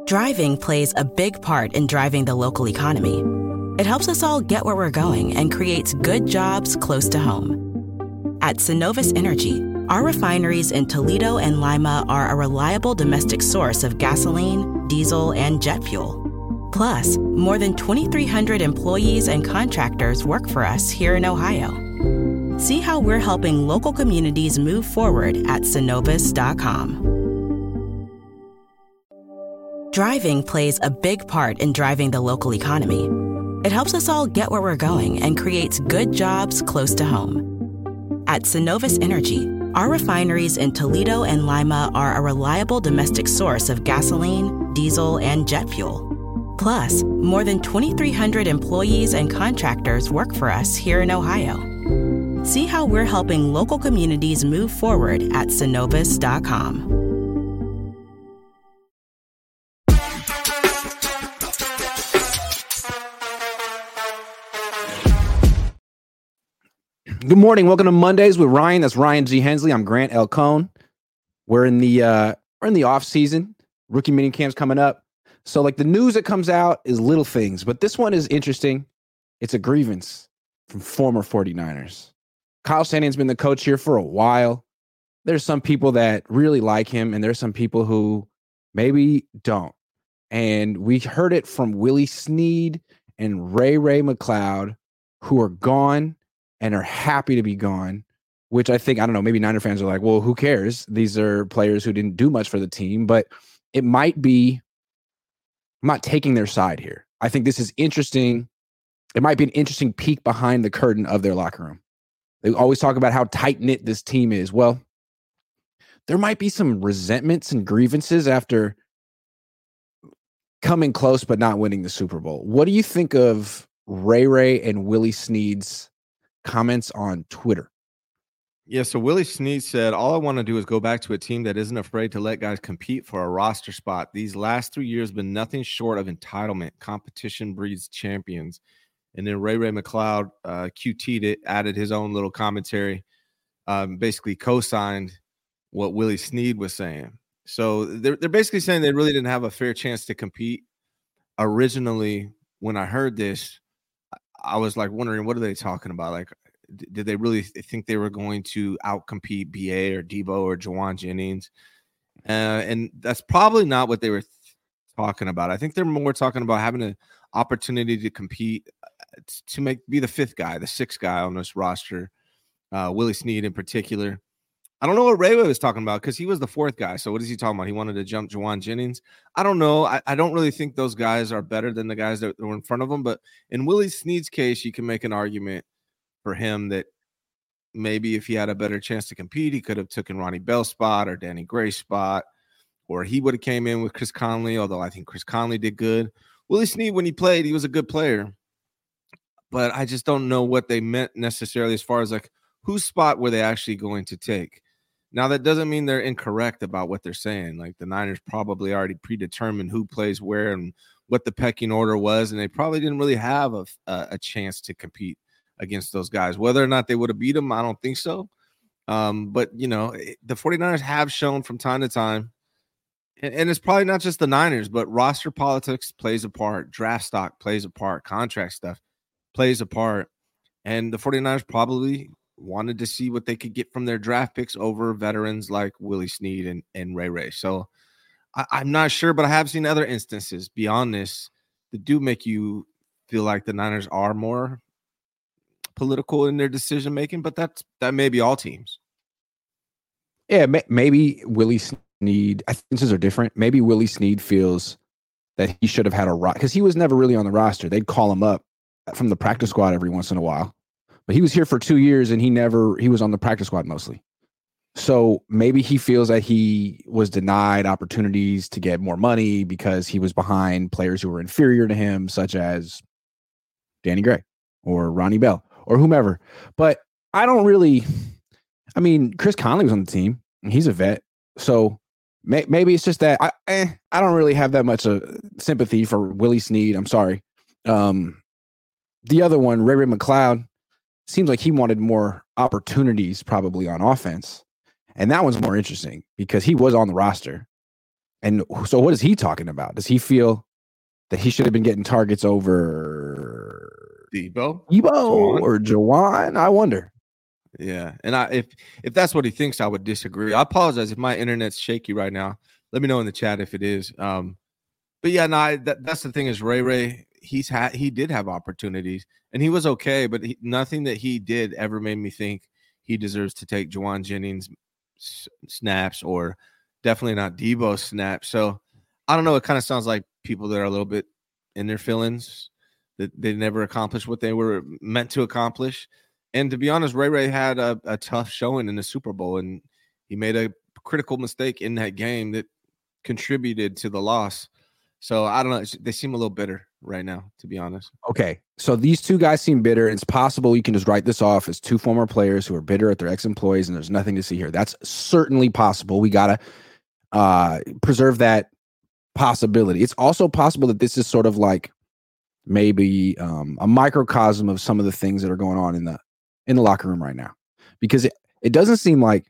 Driving plays a big part in driving the local economy. It helps us all get where we're going and creates good jobs close to home. At Synovus Energy, our refineries in Toledo and Lima are a reliable domestic source of gasoline, diesel, and jet fuel. Plus, more than 2,300 employees and contractors work for us here in Ohio. See how we're helping local communities move forward at Synovus.com. Driving plays a big part in driving the local economy. It helps us all get where we're going and creates good jobs close to home. At Synovus Energy, our refineries in Toledo and Lima are a reliable domestic source of gasoline, diesel, and jet fuel. Plus, more than 2,300 employees and contractors work for us here in Ohio. See how we're helping local communities move forward at Synovus.com. Good morning. Welcome to Mondays with Ryan. That's Ryan G. Hensley. I'm Grant L. Cohn. We're in the off season. Rookie mini camp's coming up. So like the news that comes out is little things, but this one is interesting. It's a grievance from former 49ers. Kyle Shanahan's been the coach here for a while. There's some people that really like him, and there's some people who maybe don't. And we heard it from Willie Snead and Ray McCloud, who are gone and are happy to be gone, which I think, I don't know, maybe Niner fans are like, well, who cares? These are players who didn't do much for the team, but it might be, I'm not taking their side here. I think this is interesting. It might be an interesting peek behind the curtain of their locker room. They always talk about how tight-knit this team is. Well, there might be some resentments and grievances after coming close but not winning the Super Bowl. What do you think of Ray and Willie Snead's comments on Twitter? Yeah, so Willie Snead said, all I want to do is go back to a team that isn't afraid to let guys compete for a roster spot. These last 3 years have been nothing short of entitlement. Competition breeds champions. And then Ray McCloud QT'd it, added his own little commentary, basically co-signed what Willie Snead was saying. So they're basically saying they really didn't have a fair chance to compete. Originally, when I heard this, I was like wondering, what are they talking about? Like, did they really think they were going to outcompete BA or Debo or Juwan Jennings? And that's probably not what they were talking about. I think they're more talking about having an opportunity to compete, to be the fifth guy, the sixth guy on this roster. Willie Snead in particular. I don't know what Ray was talking about because he was the fourth guy. So what is he talking about? He wanted to jump Juwan Jennings. I don't know. I don't really think those guys are better than the guys that were in front of them. But in Willie Snead's case, you can make an argument for him that maybe if he had a better chance to compete, he could have taken Ronnie Bell's spot or Danny Gray's spot, or he would have came in with Chris Conley, although I think Chris Conley did good. Willie Snead, when he played, he was a good player. But I just don't know what they meant necessarily as far as like whose spot were they actually going to take. Now, that doesn't mean they're incorrect about what they're saying. Like the Niners probably already predetermined who plays where and what the pecking order was, and they probably didn't really have a chance to compete against those guys. Whether or not they would have beat them, I don't think so. But, you know, the 49ers have shown from time to time, and it's probably not just the Niners, but roster politics plays a part, draft stock plays a part, contract stuff plays a part, and the 49ers probably wanted to see what they could get from their draft picks over veterans like Willie Snead and Ray. So I'm not sure, but I have seen other instances beyond this that do make you feel like the Niners are more political in their decision-making, but that may be all teams. Yeah, maybe Willie Snead, I think instances are different. Maybe Willie Snead feels that he should have had a roster because he was never really on the roster. They'd call him up from the practice squad every once in a while. But he was here for 2 years and he was on the practice squad mostly. So maybe he feels that he was denied opportunities to get more money because he was behind players who were inferior to him, such as Danny Gray or Ronnie Bell or whomever. But Chris Conley was on the team and he's a vet. So maybe it's just that I don't really have that much sympathy for Willie Snead. I'm sorry. The other one, Ray McCloud, seems like he wanted more opportunities probably on offense. And that one's more interesting because he was on the roster. And so what is he talking about? Does he feel that he should have been getting targets over Debo or Juwan? I wonder. Yeah, and if that's what he thinks, I would disagree. I apologize if my internet's shaky right now. Let me know in the chat if it is. But yeah, no, that's the thing is Ray. He did have opportunities and he was okay, but nothing that he did ever made me think he deserves to take Juwan Jennings snaps or definitely not Debo snaps. So I don't know. It kind of sounds like people that are a little bit in their feelings that they never accomplished what they were meant to accomplish. And to be honest, Ray had a tough showing in the Super Bowl, and he made a critical mistake in that game that contributed to the loss. So I don't know. They seem a little bitter right now, to be honest. Okay, so these two guys seem bitter. It's possible you can just write this off as two former players who are bitter at their ex-employees, and there's nothing to see here. That's certainly possible. We got to preserve that possibility. It's also possible that this is sort of like maybe a microcosm of some of the things that are going on in the locker room right now, because it doesn't seem like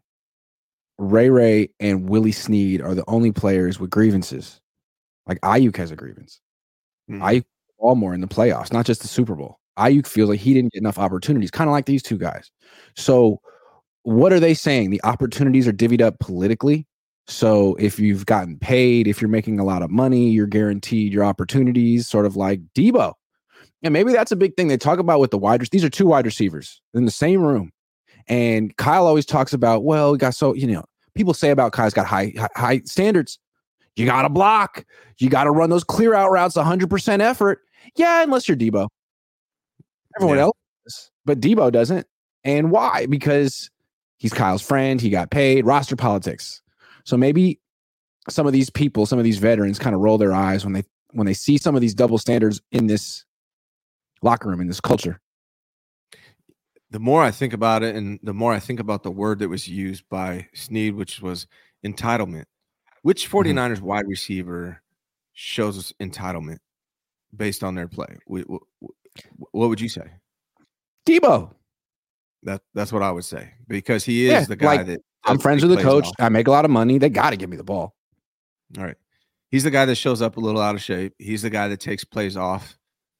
Ray and Willie Snead are the only players with grievances. Like Ayuk has a grievance. Ayuk all more in the playoffs, not just the Super Bowl. Ayuk feels like he didn't get enough opportunities, kind of like these two guys. So what are they saying? The opportunities are divvied up politically. So if you've gotten paid, if you're making a lot of money, you're guaranteed your opportunities, sort of like Debo. And maybe that's a big thing they talk about with the wide receivers. These are two wide receivers in the same room. And Kyle always talks about, well, we got people say about Kyle's got high standards. You got to block. You got to run those clear out routes, 100% effort. Yeah, unless you're Debo. Everyone else does, but Debo doesn't. And why? Because he's Kyle's friend. He got paid. Roster politics. So maybe some of these people, some of these veterans kind of roll their eyes when they see some of these double standards in this locker room, in this culture. The more I think about it, and the more I think about the word that was used by Snead, which was entitlement. Which 49ers wide receiver shows us entitlement based on their play? What would you say? Debo. That's what I would say, because he is the guy that I'm friends with the coach. I make a lot of money. They got to give me the ball. All right. He's the guy that shows up a little out of shape. He's the guy that takes plays off.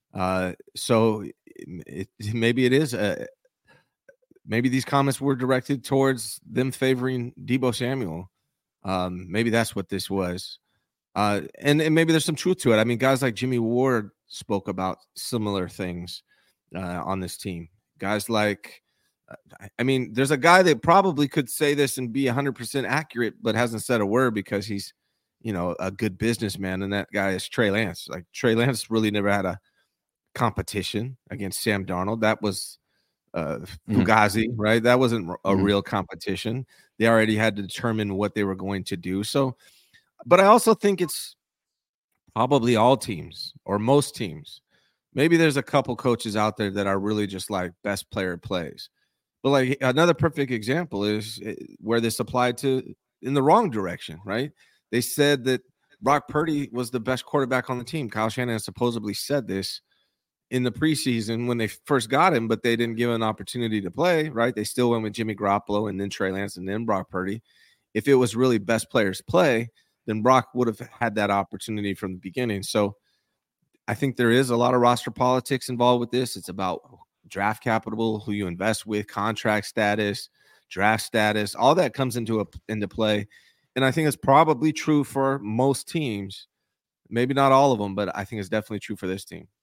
So maybe it is maybe these comments were directed towards them favoring Debo Samuel. Maybe that's what this was. And maybe there's some truth to it. I mean, guys like Jimmy Ward spoke about similar things on this team. Guys like, there's a guy that probably could say this and be 100% accurate, but hasn't said a word because he's, a good businessman. And that guy is Trey Lance. Like, Trey Lance really never had a competition against Sam Darnold. That was Fugazi, right? That wasn't a real competition. They already had to determine what they were going to do. So, but I also think it's probably all teams or most teams. Maybe there's a couple coaches out there that are really just like best player plays. But like another perfect example is where this applied to in the wrong direction, right? They said that Brock Purdy was the best quarterback on the team. Kyle Shanahan supposedly said this in the preseason when they first got him, but they didn't give him an opportunity to play, right? They still went with Jimmy Garoppolo and then Trey Lance and then Brock Purdy. If it was really best players play, then Brock would have had that opportunity from the beginning. So I think there is a lot of roster politics involved with this. It's about draft capital, who you invest with, contract status, draft status, all that comes into play. And I think it's probably true for most teams, maybe not all of them, but I think it's definitely true for this team.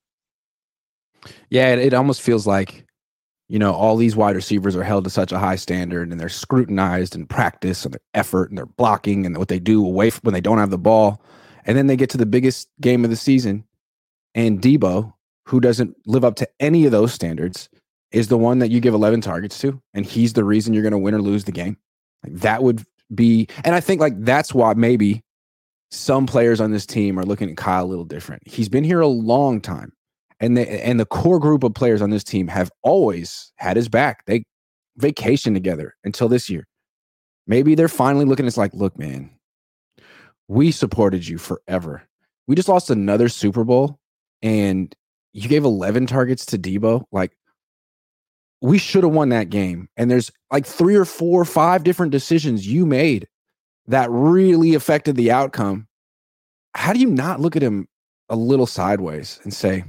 Yeah, it almost feels like, all these wide receivers are held to such a high standard and they're scrutinized in practice and their effort and their blocking and what they do when they don't have the ball. And then they get to the biggest game of the season. And Debo, who doesn't live up to any of those standards, is the one that you give 11 targets to. And he's the reason you're going to win or lose the game. Like that would be, and I think like that's why maybe some players on this team are looking at Kyle a little different. He's been here a long time. And the core group of players on this team have always had his back. They vacation together until this year. Maybe they're finally looking. It's like, look, man, we supported you forever. We just lost another Super Bowl, and you gave 11 targets to Debo. Like, we should have won that game. And there's like 3 or 4 or 5 different decisions you made that really affected the outcome. how do you not look at him a little sideways and say,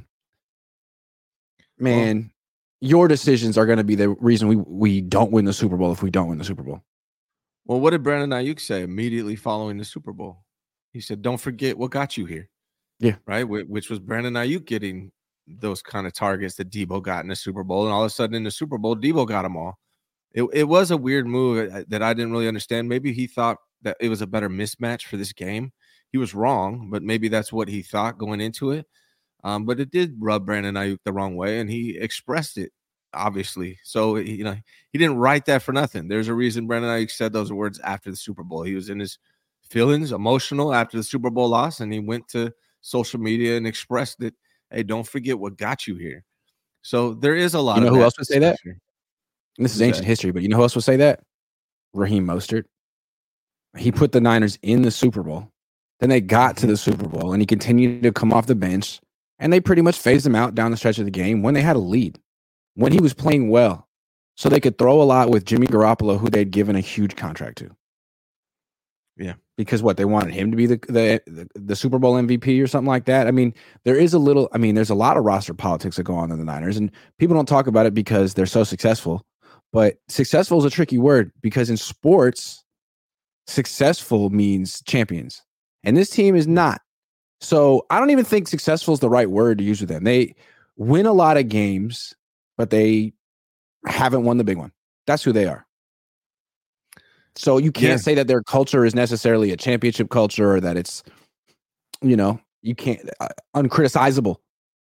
man, your decisions are going to be the reason we don't win the Super Bowl if we don't win the Super Bowl? Well, what did Brandon Ayuk say immediately following the Super Bowl? He said, don't forget what got you here. Yeah. Right. Which was Brandon Ayuk getting those kind of targets that Debo got in the Super Bowl. And all of a sudden in the Super Bowl, Debo got them all. It was a weird move that I didn't really understand. Maybe he thought that it was a better mismatch for this game. He was wrong, but maybe that's what he thought going into it. But it did rub Brandon Ayuk the wrong way, and he expressed it, obviously. So, he didn't write that for nothing. There's a reason Brandon Ayuk said those words after the Super Bowl. He was in his feelings, emotional after the Super Bowl loss, and he went to social media and expressed it. Hey, don't forget what got you here. So there is a lot of who else would say that? This Who's is ancient history, but you know who else would say that? Raheem Mostert. He put the Niners in the Super Bowl. Then they got to the Super Bowl, and he continued to come off the bench, and they pretty much phased him out down the stretch of the game when they had a lead, when he was playing well, so they could throw a lot with Jimmy Garoppolo, who they'd given a huge contract to. Yeah. Because they wanted him to be the Super Bowl MVP or something like that. I mean, there's a lot of roster politics that go on in the Niners, and people don't talk about it because they're so successful. But successful is a tricky word because in sports, successful means champions. And this team is not. So I don't even think successful is the right word to use with them. They win a lot of games, but they haven't won the big one. That's who they are. So you can't say that their culture is necessarily a championship culture or that it's, you can't, uncriticizable.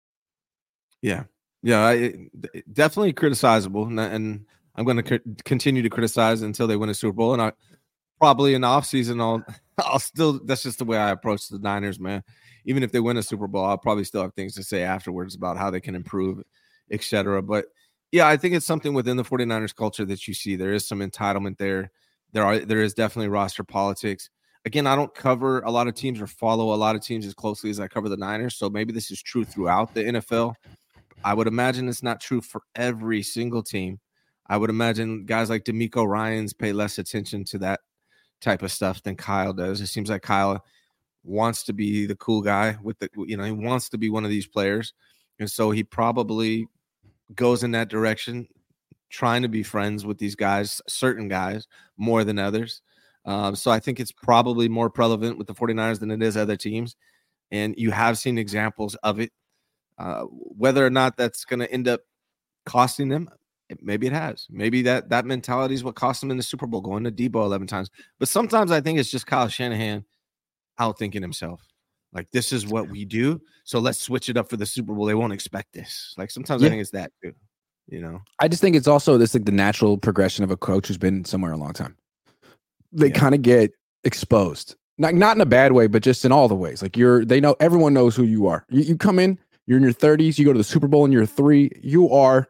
Yeah. Yeah. Definitely criticizable. And I'm going to continue to criticize until they win a Super Bowl. And I probably in the offseason, I'll still, that's just the way I approach the Niners, man. Even if they win a Super Bowl, I'll probably still have things to say afterwards about how they can improve, et cetera. But yeah, I think it's something within the 49ers culture that you see. There is some entitlement there. There is definitely roster politics. Again, I don't cover a lot of teams or follow a lot of teams as closely as I cover the Niners. So maybe this is true throughout the NFL. I would imagine it's not true for every single team. I would imagine guys like DeMeco Ryans pay less attention to that type of stuff than Kyle does. It seems like Kyle wants to be the cool guy he wants to be one of these players. And so he probably goes in that direction, trying to be friends with these guys, certain guys more than others. So I think it's probably more prevalent with the 49ers than it is other teams. And you have seen examples of it. Whether or not that's going to end up costing them, maybe it has. Maybe that mentality is what cost them in the Super Bowl, going to Debo 11 times. But sometimes I think it's just Kyle Shanahan outthinking himself. Like, this is what we do, so let's switch it up for the Super Bowl. They won't expect this. Like, sometimes I think it's that too. I just think it's also this, like, the natural progression of a coach who's been somewhere a long time. They kind of get exposed, not in a bad way, but just in all the ways. Like, everyone knows who you are. You come in, you're in your 30s, you go to the Super Bowl in year 3, you are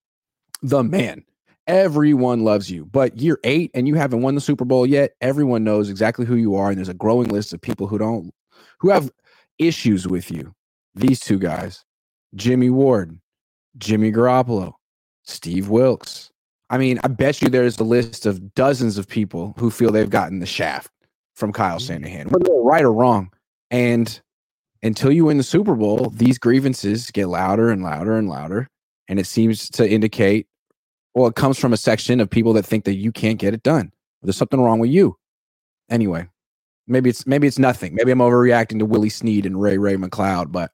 the man. Everyone loves you. But year 8 and you haven't won the Super Bowl yet, everyone knows exactly who you are, and there's a growing list of people who have issues with you. These two guys, Jimmy Ward, Jimmy Garoppolo, Steve Wilks. I mean, I bet you there's a list of dozens of people who feel they've gotten the shaft from Kyle Shanahan, whether they're right or wrong. And until you win the Super Bowl, these grievances get louder and louder and louder. And it seems to indicate, well, it comes from a section of people that think that you can't get it done. There's something wrong with you. Anyway, maybe it's nothing. Maybe I'm overreacting to Willie Snead and Ray McLeod, but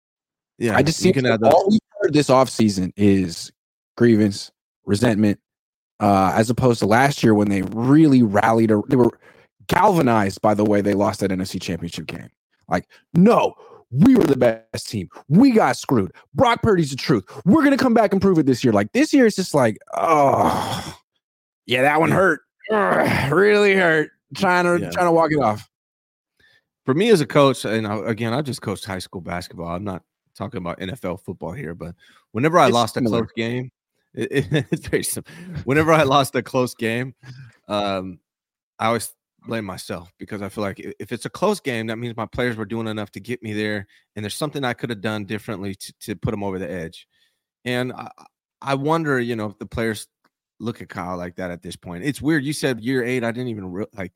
I just see all we heard this offseason is grievance, resentment, as opposed to last year when they really rallied. They were galvanized by the way they lost that NFC Championship game. Like, no, we were the best team. We got screwed. Brock Purdy's the truth. We're going to come back and prove it this year. Like, this year, it's just like, oh, yeah, that one hurt. Really hurt. Trying to walk it off. For me as a coach, and again, I just coached high school basketball. I'm not talking about NFL football here, but whenever I lost a close game, it's very simple. Whenever I lost a close game, I always blame myself because I feel like if it's a close game, that means my players were doing enough to get me there, and there's something I could have done differently to put them over the edge. And I wonder, if the players look at Kyle like that at this point. It's weird. You said year 8. I didn't even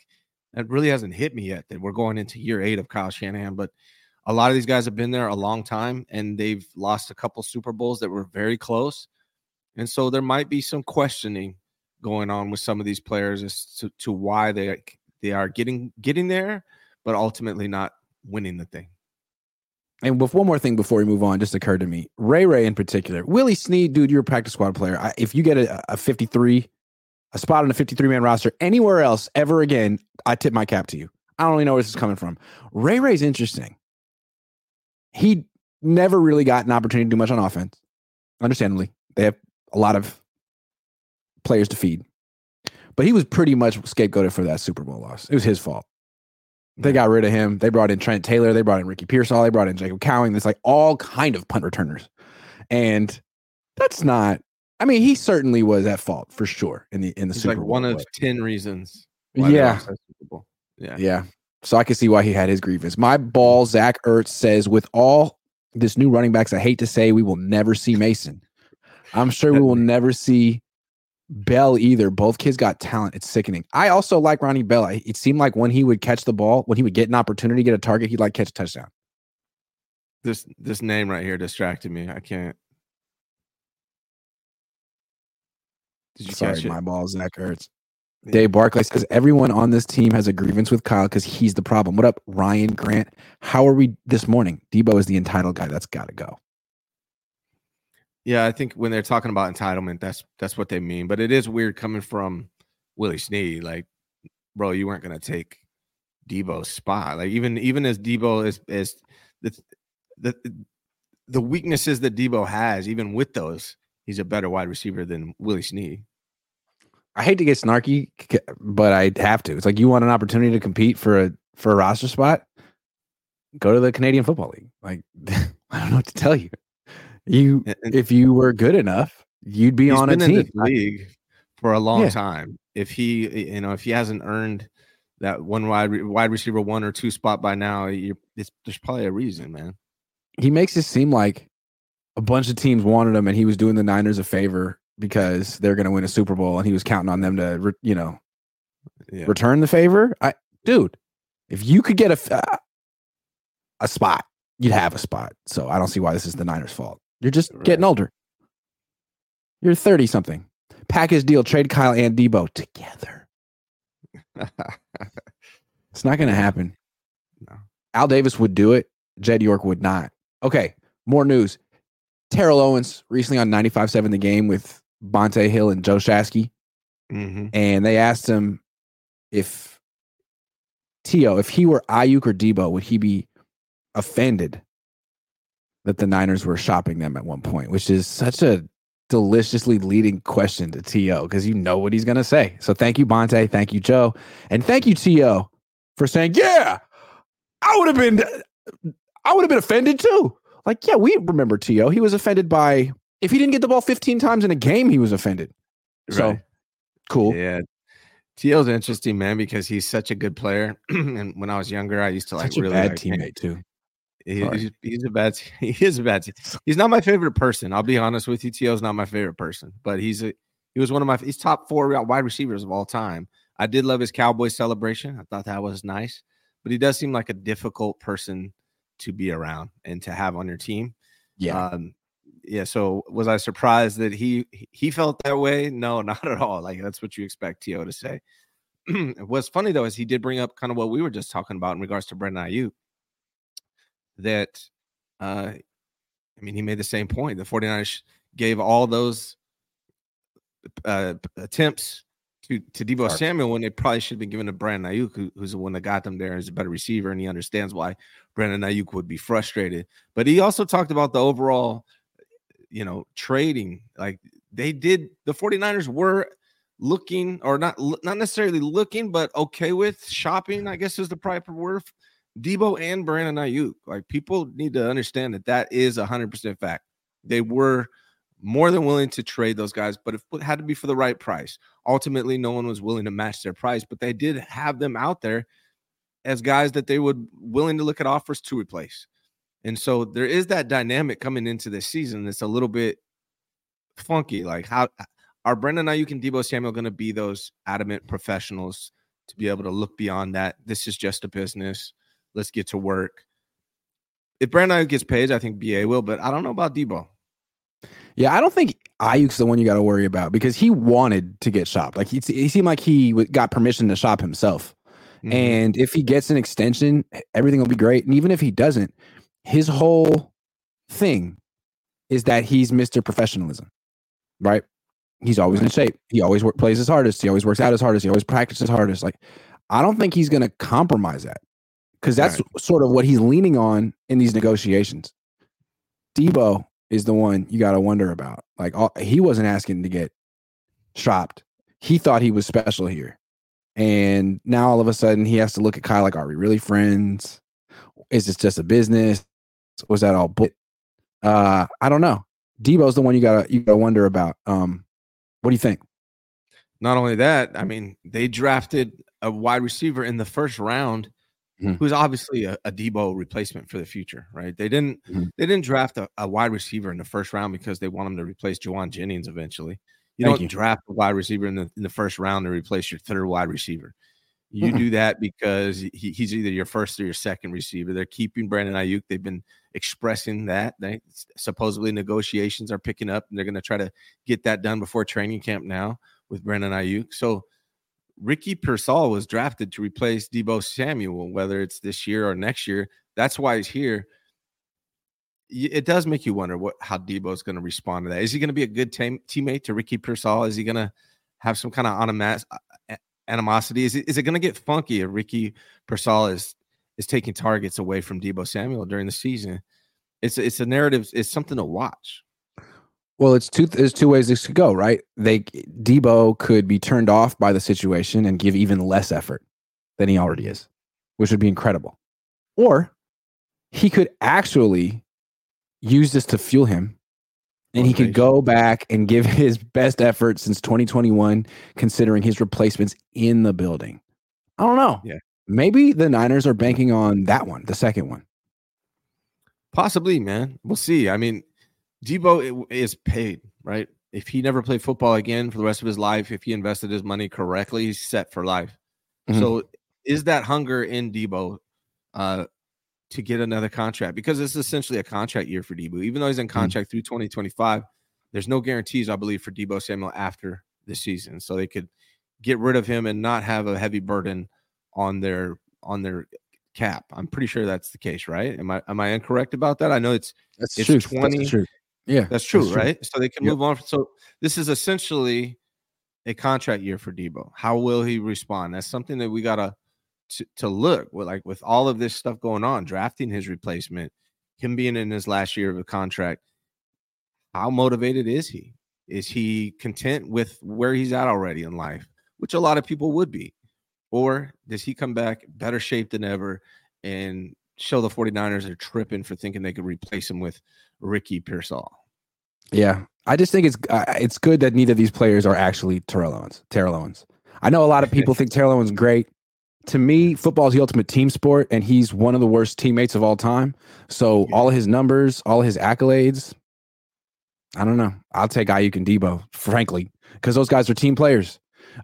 It really hasn't hit me yet that we're going into year 8 of Kyle Shanahan, but a lot of these guys have been there a long time and they've lost a couple Super Bowls that were very close. And so there might be some questioning going on with some of these players as to why they are getting there, but ultimately not winning the thing. And with one more thing before we move on, just occurred to me. Ray in particular. Willie Snead, dude, you're a practice squad player. If you get a 53, a spot on a 53-man roster anywhere else ever again, I tip my cap to you. I don't really know where this is coming from. Ray's interesting. He never really got an opportunity to do much on offense. Understandably, they have a lot of players to feed. But he was pretty much scapegoated for that Super Bowl loss. It was his fault. They got rid of him. They brought in Trent Taylor. They brought in Ricky Pearsall. They brought in Jacob Cowing. It's like all kind of punt returners. And that's not, I mean, he certainly was at fault for sure in the Super like Bowl. One of 10 reasons. Yeah. Super Bowl. Yeah. So I can see why he had his grievance. My ball, Zach Ertz says, with all this new running backs, I hate to say we will never see Mason. I'm sure we will never see Bell either. Both kids got talent. It's sickening. I also like Ronnie Bell. It seemed like when he would catch the ball, when he would get an opportunity to get a target, he'd like catch a touchdown. This name right here distracted me. I can't. Did you catch it? My ball, Zach Ertz. Dave Barclay says everyone on this team has a grievance with Kyle because he's the problem. What up, Ryan Grant? How are we this morning? Debo is the entitled guy. That's got to go. Yeah, I think when they're talking about entitlement, that's what they mean. But it is weird coming from Willie Snead. Like, bro, you weren't going to take Debo's spot. Like, even as Debo is the weaknesses that Debo has, even with those, he's a better wide receiver than Willie Snead. I hate to get snarky, but I have to. It's like, you want an opportunity to compete for a roster spot? Go to the Canadian Football League. Like, I don't know what to tell you. If you were good enough, you'd be on a team. He's been in this league for a long time. If he hasn't earned that one wide receiver 1 or 2 spot by now, there's probably a reason, man. He makes it seem like a bunch of teams wanted him, and he was doing the Niners a favor because they're going to win a Super Bowl, and he was counting on them to, return the favor. Dude, if you could get a spot, you'd have a spot. So I don't see why this is the Niners' fault. You're just getting older. You're 30-something. Package deal, trade Kyle and Debo together. It's not going to happen. No. Al Davis would do it. Jed York would not. Okay, more news. Terrell Owens recently on 95.7 The Game with Bonte Hill and Joe Shasky. Mm-hmm. And they asked him if he were Ayuk or Debo, would he be offended that the Niners were shopping them at one point, which is such a deliciously leading question to T.O. because you know what he's going to say. So thank you, Bonte. Thank you, Joe. And thank you, T.O., for saying, yeah, I would have been offended too. Like, yeah, we remember T.O. He was offended by, if he didn't get the ball 15 times in a game, he was offended. Right. So cool. Yeah. T.O.'s interesting, man, because he's such a good player. And when I was younger, I used to like really bad teammate too. He is a bad he's not my favorite person. I'll be honest with you. T.O.'s not my favorite person, but he's top 4 wide receivers of all time. I did love his Cowboys celebration. I thought that was nice, but he does seem like a difficult person to be around and to have on your team. Yeah. So was I surprised that he felt that way? No, not at all. Like, that's what you expect T.O. to say. What's funny though is he did bring up kind of what we were just talking about in regards to Brandon Ayuk. That, he made the same point. The 49ers gave all those attempts to Deebo Samuel when they probably should have been given to Brandon Ayuk, who's the one that got them there and is a better receiver, and he understands why Brandon Ayuk would be frustrated. But he also talked about the overall, trading. Like, the 49ers were looking, or not necessarily looking, but okay with shopping, I guess is the proper word, Deebo and Brandon Ayuk. Like, people need to understand that is 100% fact. They were more than willing to trade those guys, but it had to be for the right price. Ultimately, no one was willing to match their price, but they did have them out there as guys that they would willing to look at offers to replace. And so there is that dynamic coming into this season that's a little bit funky. Like, how are Brandon Ayuk and Deebo Samuel going to be those adamant professionals to be able to look beyond that. This is just a business. Let's get to work. If Brandon Ayuk gets paid, I think BA will, but I don't know about Debo. Yeah, I don't think Ayuk's the one you got to worry about because he wanted to get shopped. Like he seemed like he got permission to shop himself. Mm-hmm. And if he gets an extension, everything will be great. And even if he doesn't, his whole thing is that he's Mr. Professionalism, right? He's always in shape. He always plays his hardest. He always works out his hardest. He always practices hardest. Like, I don't think he's going to compromise that because that's sort of what he's leaning on in these negotiations. Debo is the one you got to wonder about. Like, he wasn't asking to get shopped. He thought he was special here. And now all of a sudden he has to look at Kyle like, are we really friends? Is this just a business? Was that all bullshit? I don't know. Debo's the one you gotta wonder about. What do you think? Not only that, I mean, they drafted a wide receiver in the first round, who's obviously a Debo replacement for the future, right? They didn't draft a wide receiver in the first round because they want him to replace Juwan Jennings eventually. You don't draft a wide receiver in the first round to replace your third wide receiver. You do that because he's either your first or your second receiver. They're keeping Brandon Ayuk. They've been expressing that. Supposedly negotiations are picking up, and they're going to try to get that done before training camp now with Brandon Ayuk. So Ricky Pearsall was drafted to replace Debo Samuel, whether it's this year or next year. That's why he's here. It does make you wonder how Debo is going to respond to that. Is he going to be a good teammate to Ricky Pearsall? Is he going to have some kind of animosity? Is it going to get funky if Ricky Pearsall is taking targets away from Debo Samuel during the season? It's a narrative. It's something to watch. Well, there's two ways this could go, right? Debo could be turned off by the situation and give even less effort than he already is, which would be incredible. Or he could actually use this to fuel him, and he could go back and give his best effort since 2021, considering his replacements in the building. I don't know. Yeah. Maybe the Niners are banking on that one, the second one. Possibly, man. We'll see. I mean, Debo is paid, right? If he never played football again for the rest of his life, if he invested his money correctly, he's set for life. Mm-hmm. So is that hunger in Debo to get another contract? Because it's essentially a contract year for Debo. Even though he's in contract through 2025, there's no guarantees, I believe, for Debo Samuel after this season. So they could get rid of him and not have a heavy burden on their cap. I'm pretty sure that's the case, right? Am I incorrect about that? I know it's true. 20. That's true. Yeah, that's true, right? So they can move on. So this is essentially a contract year for Debo. How will he respond? That's something that we gotta to look with all of this stuff going on, drafting his replacement, him being in his last year of a contract. How motivated is he? Is he content with where he's at already in life, which a lot of people would be? Or does he come back better shape than ever and show the 49ers are tripping for thinking they could replace him with Ricky Pearsall? Yeah, I just think it's good that neither of these players are actually Terrell Owens. I know a lot of people think Terrell Owens is great. To me, football is the ultimate team sport, and he's one of the worst teammates of all time. So all of his numbers, all of his accolades, I don't know. I'll take Ayuk and Debo, frankly, because those guys are team players.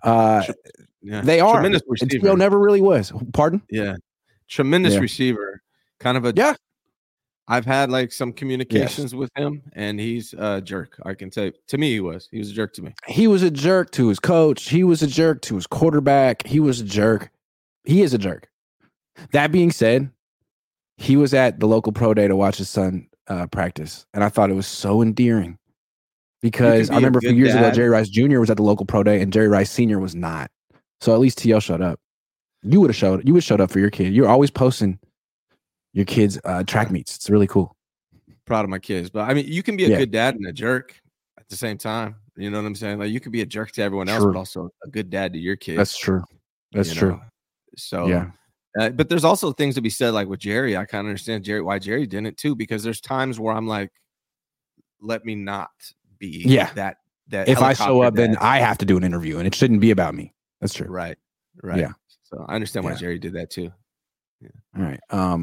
They are. Tremendous receiver. And never really was. Pardon? Yeah. Tremendous receiver. Kind of a I've had like some communications with him, and he's a jerk. I can tell you. To me, he was a jerk to me. He was a jerk to his coach. He was a jerk to his quarterback. He was a jerk. He is a jerk. That being said, he was at the local pro day to watch his son practice, and I thought it was so endearing because I remember a few years ago, Jerry Rice Jr. was at the local pro day, and Jerry Rice Sr. was not. So at least TL showed up. You would have showed up for your kid. You're always posting your kids' track meets. It's really cool. Proud of my kids, but I mean, you can be a good dad and a jerk at the same time. You know what I'm saying? Like you could be a jerk to everyone else, but also a good dad to your kids. That's true. That's true. So yeah. But there's also things to be said, like with Jerry. I kind of understand why Jerry didn't too, because there's times where I'm like, let me not be that. If I show up, then I have to do an interview, and it shouldn't be about me. That's true. Right. Yeah. So I understand why Jerry did that too. Yeah. All right.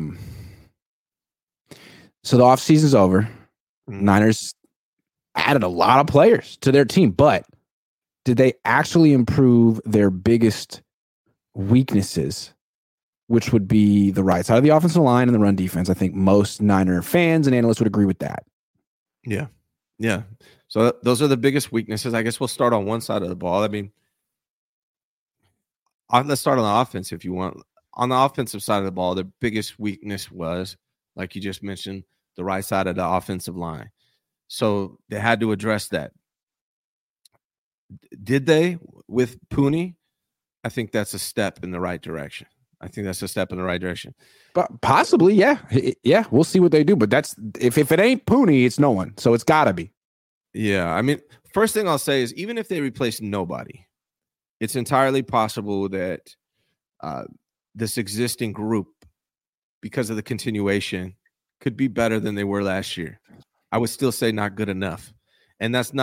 So the offseason's over. Niners added a lot of players to their team, but did they actually improve their biggest weaknesses, which would be the right side of the offensive line and the run defense. I think most Niner fans and analysts would agree with that. Yeah. Yeah. So those are the biggest weaknesses. I guess we'll start on one side of the ball. I mean, let's start on the offense if you want. On the offensive side of the ball, the biggest weakness was, like you just mentioned, the right side of the offensive line. So they had to address that. Did they with Pooney? I think that's a step in the right direction. But possibly, yeah. Yeah, we'll see what they do. But that's if it ain't Pooney, it's no one. So it's got to be. Yeah, I mean, first thing I'll say is even if they replace nobody, it's entirely possible that this existing group, because of the continuation, could be better than they were last year. I would still say not good enough. And that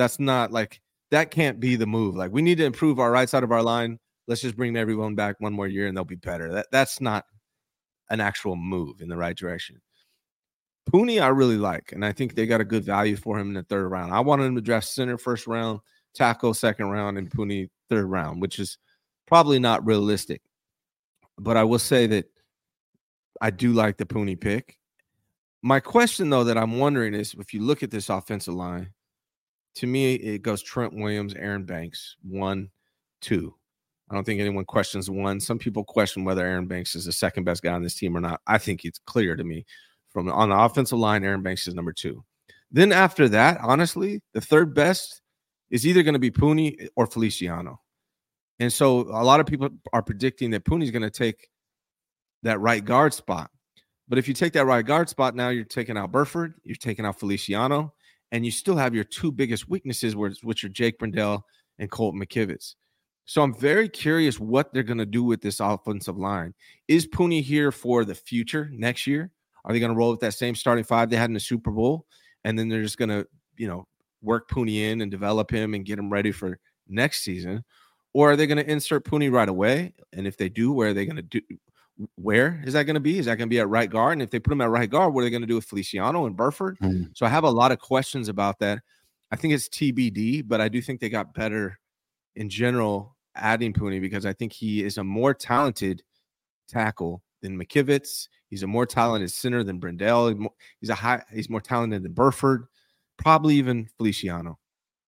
can't be the move. Like, we need to improve our right side of our line. Let's just bring everyone back one more year and they'll be better. That's not an actual move in the right direction. Pooney, I really like, and I think they got a good value for him in the third round. I wanted him to draft center first round, tackle second round, and Pooney third round, which is probably not realistic. But I will say that I do like the Pooney pick. My question, though, that I'm wondering is if you look at this offensive line, to me, it goes Trent Williams, Aaron Banks, 1, 2. I don't think anyone questions 1. Some people question whether Aaron Banks is the second best guy on this team or not. I think it's clear to me. On the offensive line, Aaron Banks is number 2. Then after that, honestly, the third best is either going to be Pooney or Feliciano. And so a lot of people are predicting that Pooney's going to take that right guard spot. But if you take that right guard spot, now you're taking out Burford, you're taking out Feliciano, and you still have your two biggest weaknesses, which are Jake Brendel and Colt McKivitz. So I'm very curious what they're going to do with this offensive line. Is Pooney here for the future next year? Are they going to roll with that same starting five they had in the Super Bowl? And then they're just going to, work Pooney in and develop him and get him ready for next season? Or are they going to insert Pooney right away? And if they do, where are they going to do? Where is that going to be? Is that going to be at right guard? And if they put him at right guard, what are they going to do with Feliciano and Burford? So I have a lot of questions about that. I think it's TBD, but I do think they got better in general adding Pooney because I think he is a more talented tackle than McKivitz. He's a more talented center than Brendel. He's more talented than Burford, probably even Feliciano.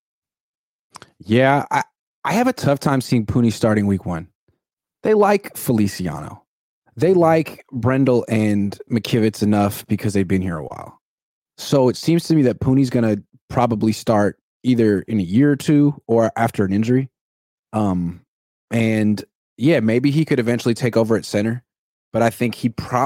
Yeah, I have a tough time seeing Pooney starting week 1. They like Feliciano. They like Brendel and McKivitz enough because they've been here a while. So it seems to me that Pooney's going to probably start either in a year or two or after an injury. And yeah, maybe he could eventually take over at center, but I think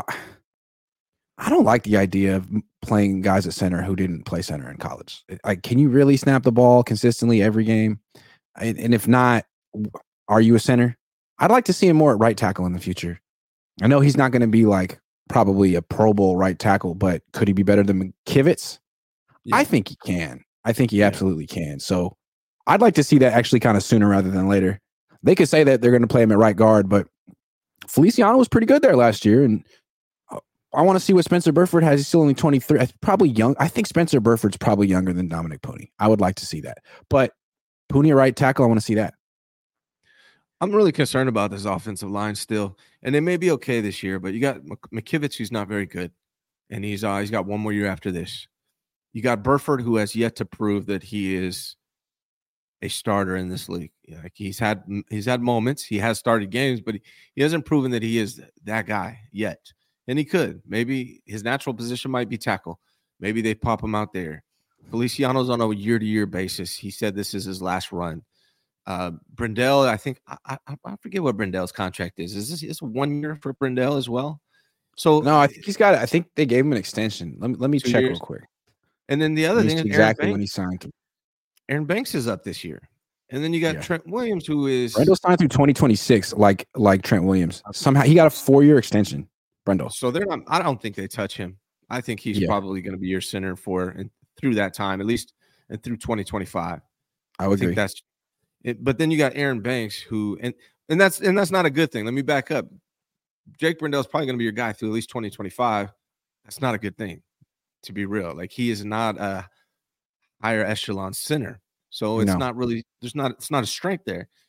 I don't like the idea of playing guys at center who didn't play center in college. Like, can you really snap the ball consistently every game? And if not, are you a center? I'd like to see him more at right tackle in the future. I know he's not going to be like probably a Pro Bowl right tackle, but could he be better than McKivitz? Yeah. I think he can. I think he absolutely can. So I'd like to see that actually kind of sooner rather than later. They could say that they're going to play him at right guard, but Feliciano was pretty good there last year. And I want to see what Spencer Burford has. He's still only 23. Probably young. I think Spencer Burford's probably younger than Dominic Pooney. I would like to see that. But Pooney at right tackle, I want to see that. I'm really concerned about this offensive line still. And they may be okay this year, but you got McKivitz, who's not very good. And he's got one more year after this. You got Burford, who has yet to prove that he is a starter in this league. Like he's had moments. He has started games, but he hasn't proven that he is that guy yet. And he could. Maybe his natural position might be tackle. Maybe they pop him out there. Feliciano's on a year-to-year basis. He said this is his last run. Brendel, I think I forget what Brendel's contract is. Is this 1 year for Brendel as well? So no, I think they gave him an extension. Let me check real quick. And then the other thing is exactly when he signed. Aaron Banks is up this year. And then you got Trent Williams, who is Brendel signed through 2026, like Trent Williams. Somehow he got a 4-year extension. Brendel. So I don't think they touch him. I think he's probably going to be your center through that time, at least and through 2025. I would agree. That's it. But then you got Aaron Banks, who and that's not a good thing. Let me back up. Jake Brendel is probably going to be your guy through at least 2025. That's not a good thing, to be real. Like he is not a higher echelon center, so it's not really it's not a strength there.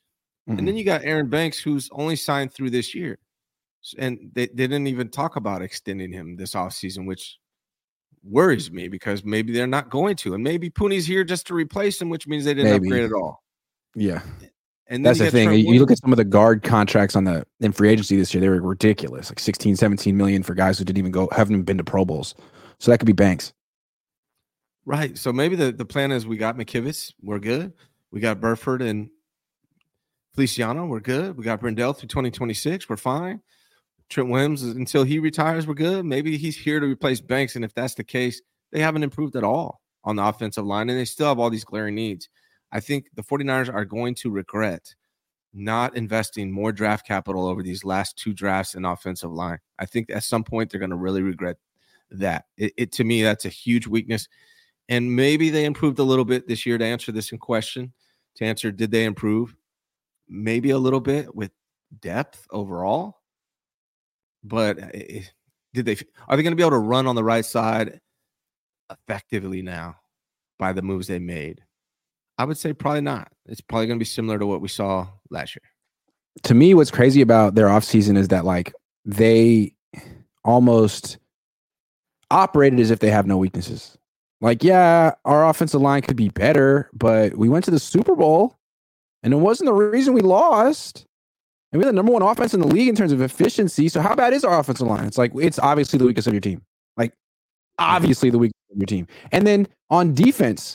And then you got Aaron Banks, who's only signed through this year. And they didn't even talk about extending him this offseason, which worries me because maybe they're not going to. And maybe Pooney's here just to replace him, which means they didn't upgrade at all. Yeah. And that's the thing. You look at some of the guard contracts in free agency this year, they were ridiculous. Like 16, 17 million for guys who haven't even been to Pro Bowls. So that could be Banks. Right. So maybe the plan is we got McKivitz, we're good. We got Burford and Feliciano, we're good. We got Brendel through 2026, we're fine. Trent Williams, until he retires, we're good. Maybe he's here to replace Banks, and if that's the case, they haven't improved at all on the offensive line, and they still have all these glaring needs. I think the 49ers are going to regret not investing more draft capital over these last 2 drafts in offensive line. I think at some point they're going to really regret that. To me, that's a huge weakness. And maybe they improved a little bit this year to answer this in question. To answer, did they improve? Maybe a little bit with depth overall. But are they going to be able to run on the right side effectively now by the moves they made? I would say probably not. It's probably going to be similar to what we saw last year. To me, what's crazy about their offseason is that like they almost operated as if they have no weaknesses. Like, yeah, our offensive line could be better, but we went to the Super Bowl and it wasn't the reason we lost. And we're the number 1 offense in the league in terms of efficiency. So how bad is our offensive line? It's like, it's obviously the weakest of your team. Like, obviously the weakest of your team. And then on defense,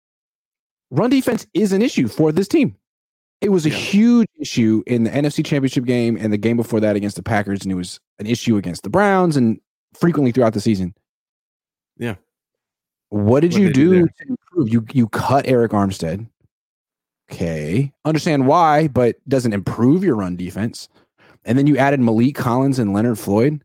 run defense is an issue for this team. It was a huge issue in the NFC Championship game and the game before that against the Packers, and it was an issue against the Browns and frequently throughout the season. Yeah. What did you do to improve? You cut Eric Armstead. Okay. Understand why, but doesn't improve your run defense. And then you added Malik Collins and Leonard Floyd.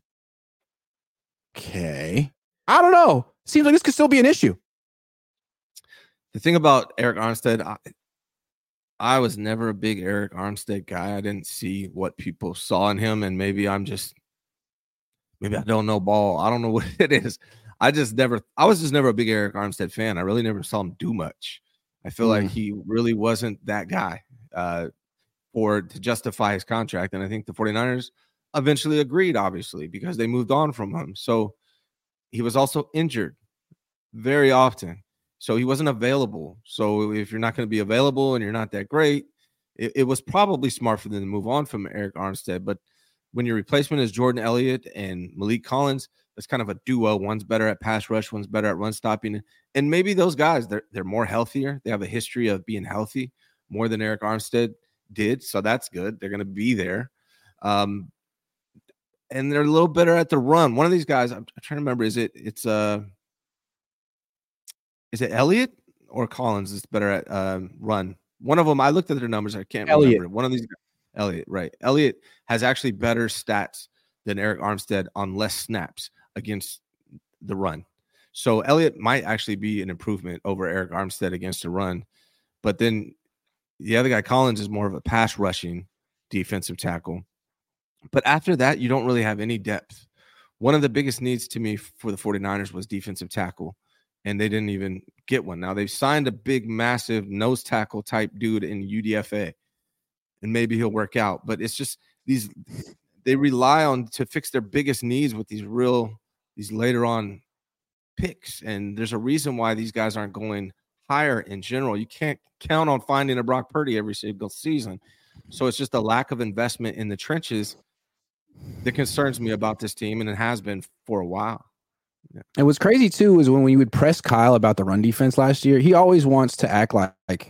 Okay. I don't know. Seems like this could still be an issue. The thing about Eric Armstead, I was never a big Eric Armstead guy. I didn't see what people saw in him, and maybe I don't know ball. I don't know what it is. I was just never a big Eric Armstead fan. I really never saw him do much. I feel like he really wasn't that guy to justify his contract. And I think the 49ers eventually agreed, obviously, because they moved on from him. So he was also injured very often. So he wasn't available. So if you're not going to be available and you're not that great, it was probably smart for them to move on from Eric Armstead. But when your replacement is Jordan Elliott and Malik Collins, it's kind of a duo. One's better at pass rush, one's better at run stopping. And maybe those guys, they're more healthier. They have a history of being healthy more than Eric Armstead did. So that's good. They're going to be there. And they're a little better at the run. One of these guys, I'm trying to remember, is it Elliott or Collins is better at run? One of them, I looked at their numbers. I can't remember. One of these guys, Elliott, right. Elliott has actually better stats than Eric Armstead on less snaps against the run. So Elliott might actually be an improvement over Eric Armstead against the run. But then the other guy, Collins, is more of a pass rushing defensive tackle. But after that, you don't really have any depth. One of the biggest needs to me for the 49ers was defensive tackle, and they didn't even get one. Now, they've signed a big, massive nose tackle type dude in UDFA, and maybe he'll work out. But it's just they rely on to fix their biggest needs with these later on picks. And there's a reason why these guys aren't going higher in general. You can't count on finding a Brock Purdy every single season. So it's just a lack of investment in the trenches that concerns me about this team, and it has been for a while. Yeah. And what's crazy too is when we would press Kyle about the run defense last year, he always wants to act like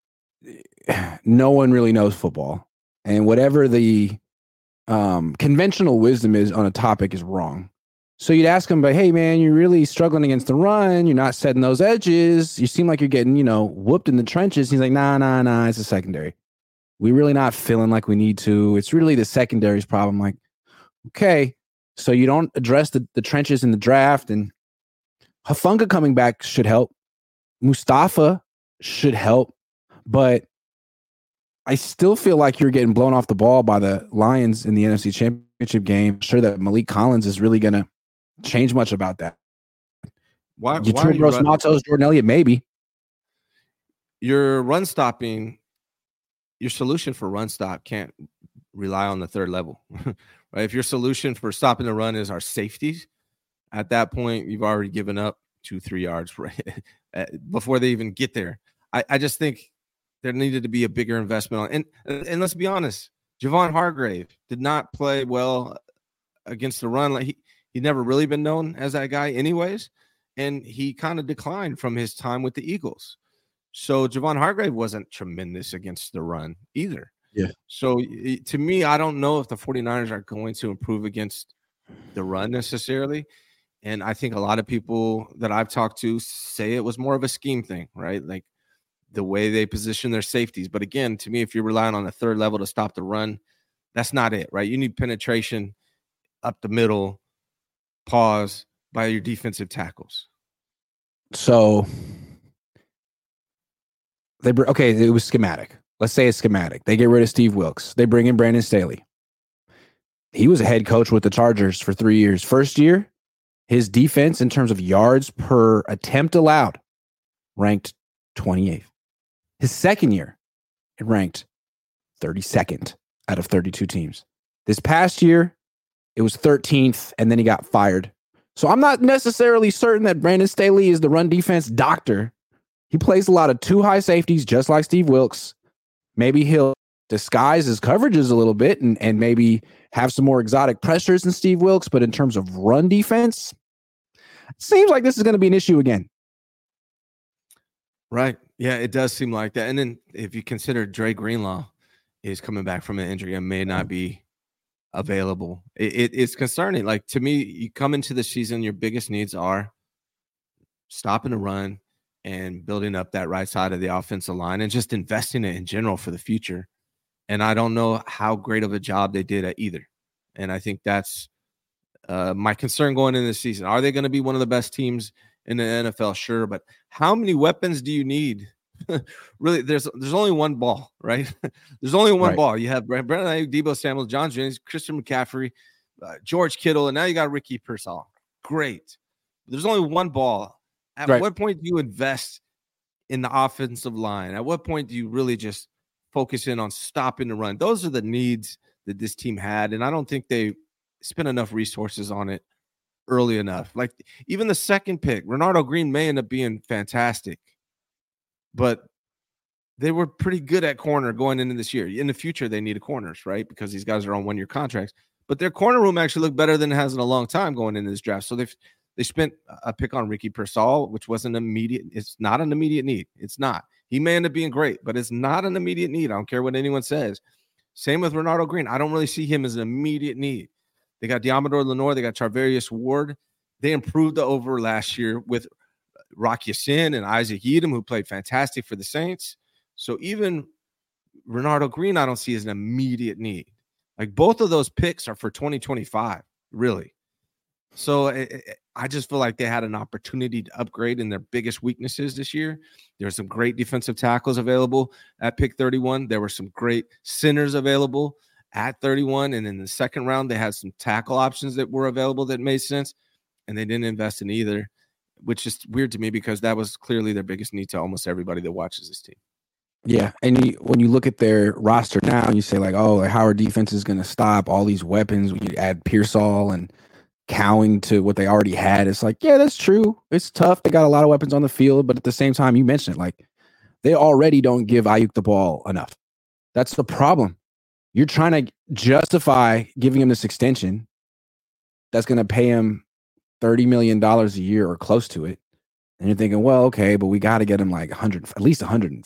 no one really knows football, and whatever the conventional wisdom is on a topic is wrong. So you'd ask him, but hey man, you're really struggling against the run. You're not setting those edges. You seem like you're getting, whooped in the trenches. He's like, nah, it's a secondary. We're really not feeling like we need to. It's really the secondary's problem. Like, okay, so you don't address the trenches in the draft, and Hufanga coming back should help. Mustafa should help, but I still feel like you're getting blown off the ball by the Lions in the NFC Championship game. I'm sure that Malik Collins is really going to change much about that. Why Gross Matos, Jordan Elliott, maybe. Your run stopping your solution for run stop can't rely on the third level, right? If your solution for stopping the run is our safeties, at that point, you've already given up 2-3 yards before they even get there. I just think there needed to be a bigger investment on, and let's be honest, Javon Hargrave did not play well against the run. Like he'd never really been known as that guy anyways, and he kind of declined from his time with the Eagles. So Javon Hargrave wasn't tremendous against the run either. Yeah. So to me, I don't know if the 49ers are going to improve against the run necessarily. And I think a lot of people that I've talked to say it was more of a scheme thing, right? Like the way they position their safeties. But again, to me, if you're relying on the third level to stop the run, that's not it, right? You need penetration up the middle, pause by your defensive tackles. So it was schematic. Let's say it's schematic. They get rid of Steve Wilks. They bring in Brandon Staley. He was a head coach with the Chargers for 3 years. First year, his defense in terms of yards per attempt allowed ranked 28th. His second year, it ranked 32nd out of 32 teams. This past year, it was 13th, and then he got fired. So I'm not necessarily certain that Brandon Staley is the run defense doctor. He plays a lot of two high safeties, just like Steve Wilks. Maybe he'll disguise his coverages a little bit and maybe have some more exotic pressures than Steve Wilks. But in terms of run defense, it seems like this is going to be an issue again. Right. Yeah, it does seem like that. And then if you consider Dre Greenlaw is coming back from an injury and may not be available, it's concerning. Like, to me, you come into the season, your biggest needs are stopping the run and building up that right side of the offensive line and just investing it in general for the future. And I don't know how great of a job they did at either. And I think that's my concern going into the season. Are they going to be one of the best teams in the NFL? Sure. But how many weapons do you need? Really, there's only one ball, right? There's only one ball. You have Brandon Ayuk, Deebo Samuel, John Jennings, Christian McCaffrey, George Kittle, and now you got Ricky Pearsall. Great. There's only one ball. At what point do you invest in the offensive line? At what point do you really just focus in on stopping the run? Those are the needs that this team had, and I don't think they spent enough resources on it early enough. Like, even the second pick, Renardo Green may end up being fantastic, but they were pretty good at corner going into this year. In the future, they need corners, right? Because these guys are on one-year contracts. But their corner room actually looked better than it has in a long time going into this draft. So they spent a pick on Ricky Pearsall, which wasn't immediate. It's not an immediate need. It's not. He may end up being great, but it's not an immediate need. I don't care what anyone says. Same with Renardo Green. I don't really see him as an immediate need. They got Diamador Lenore. They got Charvarius Ward. They improved the over last year with Rock Ya-Sin and Isaac Yiadom, who played fantastic for the Saints. So even Renardo Green, I don't see as an immediate need. Like, both of those picks are for 2025, really. So I just feel like they had an opportunity to upgrade in their biggest weaknesses this year. There's some great defensive tackles available at pick 31. There were some great centers available at 31. And in the second round, they had some tackle options that were available that made sense. And they didn't invest in either, which is weird to me because that was clearly their biggest need to almost everybody that watches this team. Yeah, and when you look at their roster now, you say, like, oh, like, how our defense is going to stop all these weapons. We add Pearsall and Cowing to what they already had. It's like, yeah, that's true. It's tough. They got a lot of weapons on the field, but at the same time, you mentioned it, like, they already don't give Ayuk the ball enough. That's the problem. You're trying to justify giving him this extension that's going to pay him $30 million a year or close to it. And you're thinking, well, okay, but we got to get him like at least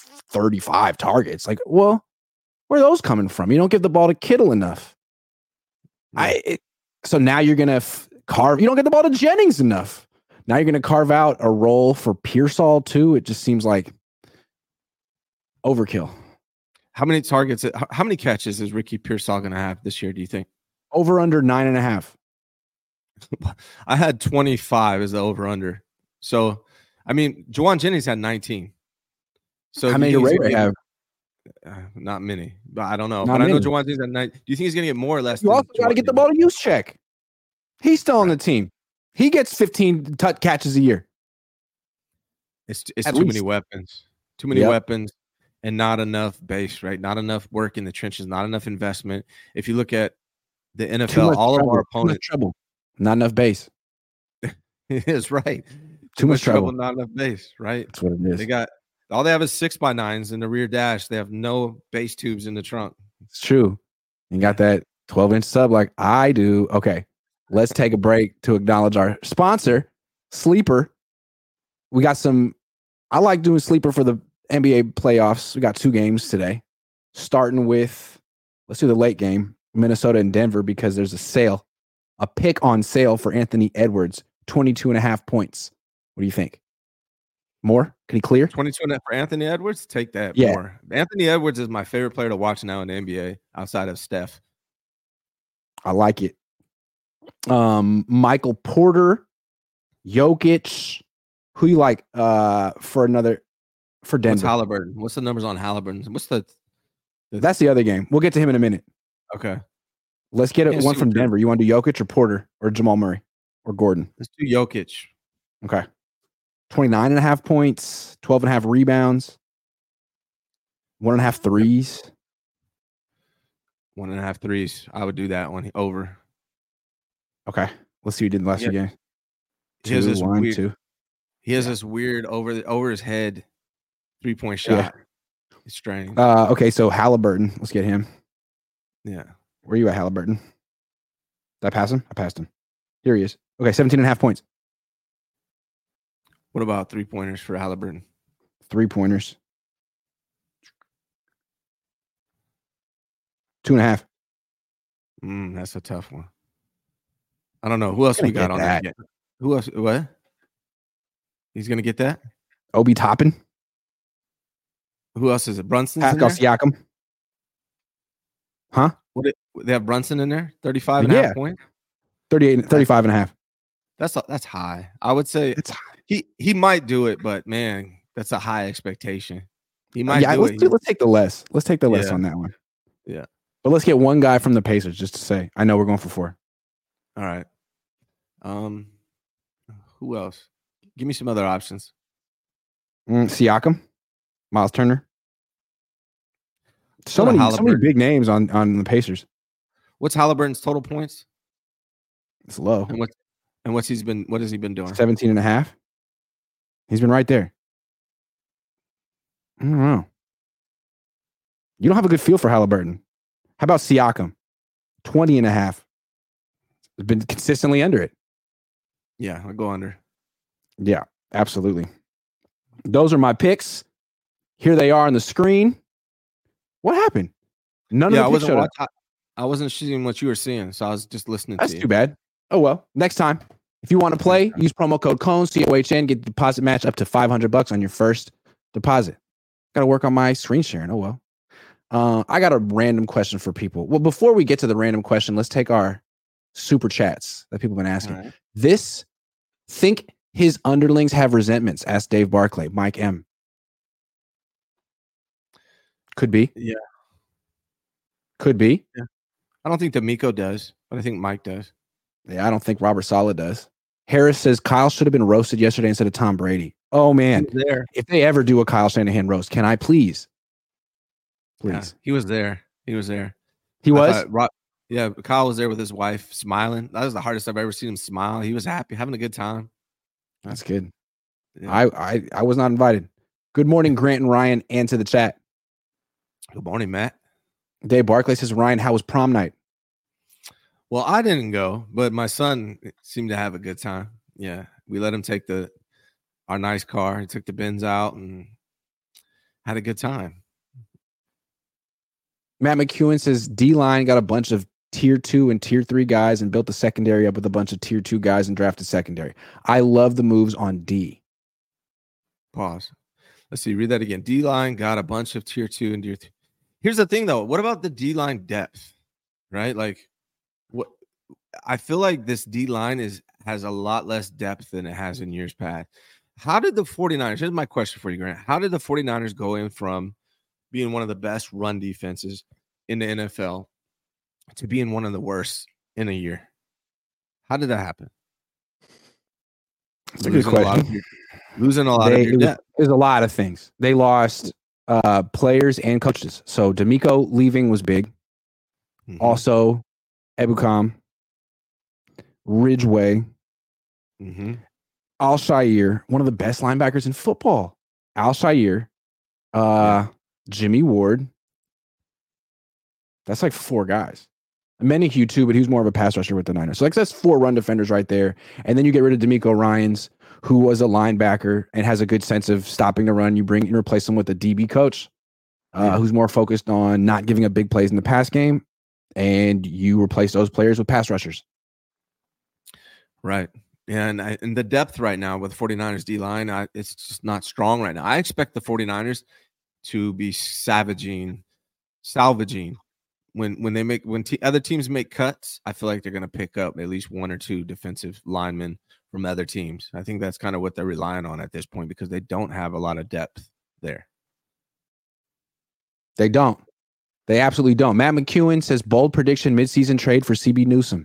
135 targets. Like, well, where are those coming from? You don't give the ball to Kittle enough. So now you're going to you don't get the ball to Jennings enough. Now you're going to carve out a role for Pearsall too. It just seems like overkill. How many catches is Ricky Pearsall going to have this year, do you think? Over under 9.5. I had 25 as the over under. So, I mean, Juwan Jennings had 19. So how many did Ray have? Not many, but I don't know. But I know Juwan Jennings had 9. Do you think he's going to get more or less? You also got to get the ball to Juszczyk. He's still on the team. He gets 15 catches a year. It's too many weapons. Too many weapons. and not enough base, right? Not enough work in the trenches, not enough investment. If you look at the NFL, all of our opponents, trouble, not enough base. It is right. Too much trouble, not enough base, right? That's what it is. They got all they have is 6x9s in the rear dash. They have no base tubes in the trunk. It's true. You got that 12-inch sub like I do. Okay, let's take a break to acknowledge our sponsor, Sleeper. We got some. I like doing Sleeper for the NBA playoffs. We got 2 games today, starting with, let's do the late game, Minnesota and Denver, because there's a pick on sale for Anthony Edwards, 22.5 points. What do you think? More? Can he clear? 22.5 for Anthony Edwards? Take that. Yeah. More. Anthony Edwards is my favorite player to watch now in the NBA outside of Steph. I like it. Michael Porter, Jokic. Who you like for Denver? What's Halliburton? What's the numbers on Halliburton? That's the other game. We'll get to him in a minute. Okay. Let's get one from Denver. You want to do Jokic or Porter or Jamal Murray or Gordon? Let's do Jokic. Okay. 29.5 points, 12.5 rebounds, 1.5 threes. 1.5 threes. I would do that one over. Okay. Let's see who did the last 2 games. He has this weird over his head 3-point shot. Yeah. It's strange. Okay, so Halliburton. Let's get him. Yeah. Where are you at, Halliburton? Did I pass him? I passed him. Here he is. Okay, 17.5 points. What about 3-pointers for Halliburton? 3-pointers. 2.5. That's a tough one. I don't know. Who else we got on that? Who else? What? He's going to get that? Obi Toppin. Who else is it? Brunson? Pascal Siakam. Huh? They have Brunson in there? 35.5 points? 35.5. That's high. I would say it's high. He might do it, but man, that's a high expectation. He might do it. Let's take the less. Let's take the less on that one. Yeah. But let's get one guy from the Pacers just to say, I know we're going for 4. All right. Who else? Give me some other options. Siakam, Miles Turner. So many big names on the Pacers. What's Halliburton's total points? It's low. And what has he been doing? 17.5. He's been right there. I don't know. You don't have a good feel for Halliburton. How about Siakam? 20.5. Has been consistently under it. Yeah, I'll go under. Yeah, absolutely. Those are my picks. Here they are on the screen. What happened? None of the picks showed up. I wasn't seeing what you were seeing, so I was just listening to you. That's too bad. Oh, well. Next time. If you want to play, use promo code COHN, COHN, get the deposit match up to $500 on your first deposit. Got to work on my screen sharing. Oh, well. I got a random question for people. Well, before we get to the random question, let's take our super chats that people have been asking. Right. Think his underlings have resentments? Asked Dave Barclay. Mike M. Could be. Yeah. Could be. Yeah. I don't think D'Amico does, but I think Mike does. Yeah, I don't think Robert Saleh does. Harris says Kyle should have been roasted yesterday instead of Tom Brady. Oh, man. If they ever do a Kyle Shanahan roast, can I please? Please. Yeah, he was there. He was? Yeah, Kyle was there with his wife smiling. That was the hardest I've ever seen him smile. He was happy, having a good time. That's good. Yeah. I was not invited. Good morning, Grant and Ryan, and to the chat. Good morning, Matt. Dave Barclay says, Ryan, how was prom night? Well, I didn't go, but my son seemed to have a good time. Yeah, we let him take our nice car. He took the Benz out and had a good time. Matt McEwen says D-line got a bunch of tier 2 and tier 3 guys and built the secondary up with a bunch of tier 2 guys and drafted secondary. I love the moves on D. Pause. Let's see. Read that again. D-line got a bunch of tier 2 and tier 3. Here's the thing, though. What about the D-line depth? Right? Like, what I feel like this D-line has a lot less depth than it has in years past. How did the 49ers, here's my question for you, Grant. How did the 49ers go in from being one of the best run defenses in the NFL to being one of the worst in a year? How did that happen? That's a good question. Losing a lot of your depth. There's a lot of things. They lost players and coaches. So D'Amico leaving was big. Mhm. Also, Ebukam, Ridgeway, Mhm. Al Shire, one of the best linebackers in football. Al Shire, Jimmy Ward. That's like 4 guys. Menahue too, but he was more of a pass rusher with the Niners. So like that's 4 run defenders right there. And then you get rid of D'Amico Ryans, who was a linebacker and has a good sense of stopping the run. You replace him with a DB coach, who's more focused on not giving up big plays in the pass game. And you replace those players with pass rushers. Right. And the depth right now with 49ers D-line, it's just not strong right now. I expect the 49ers to be salvaging when other teams make cuts. I feel like they're going to pick up at least 1 or 2 defensive linemen from other teams. I think that's kind of what they're relying on at this point because they don't have a lot of depth there. They don't. They absolutely don't. Matt McEwen says bold prediction midseason trade for CB Newsome.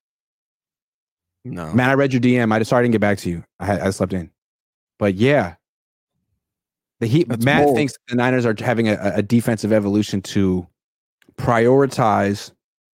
No, Matt, I read your DM. I didn't get back to you. I slept in, but yeah, Matt thinks the Niners are having a defensive evolution to prioritize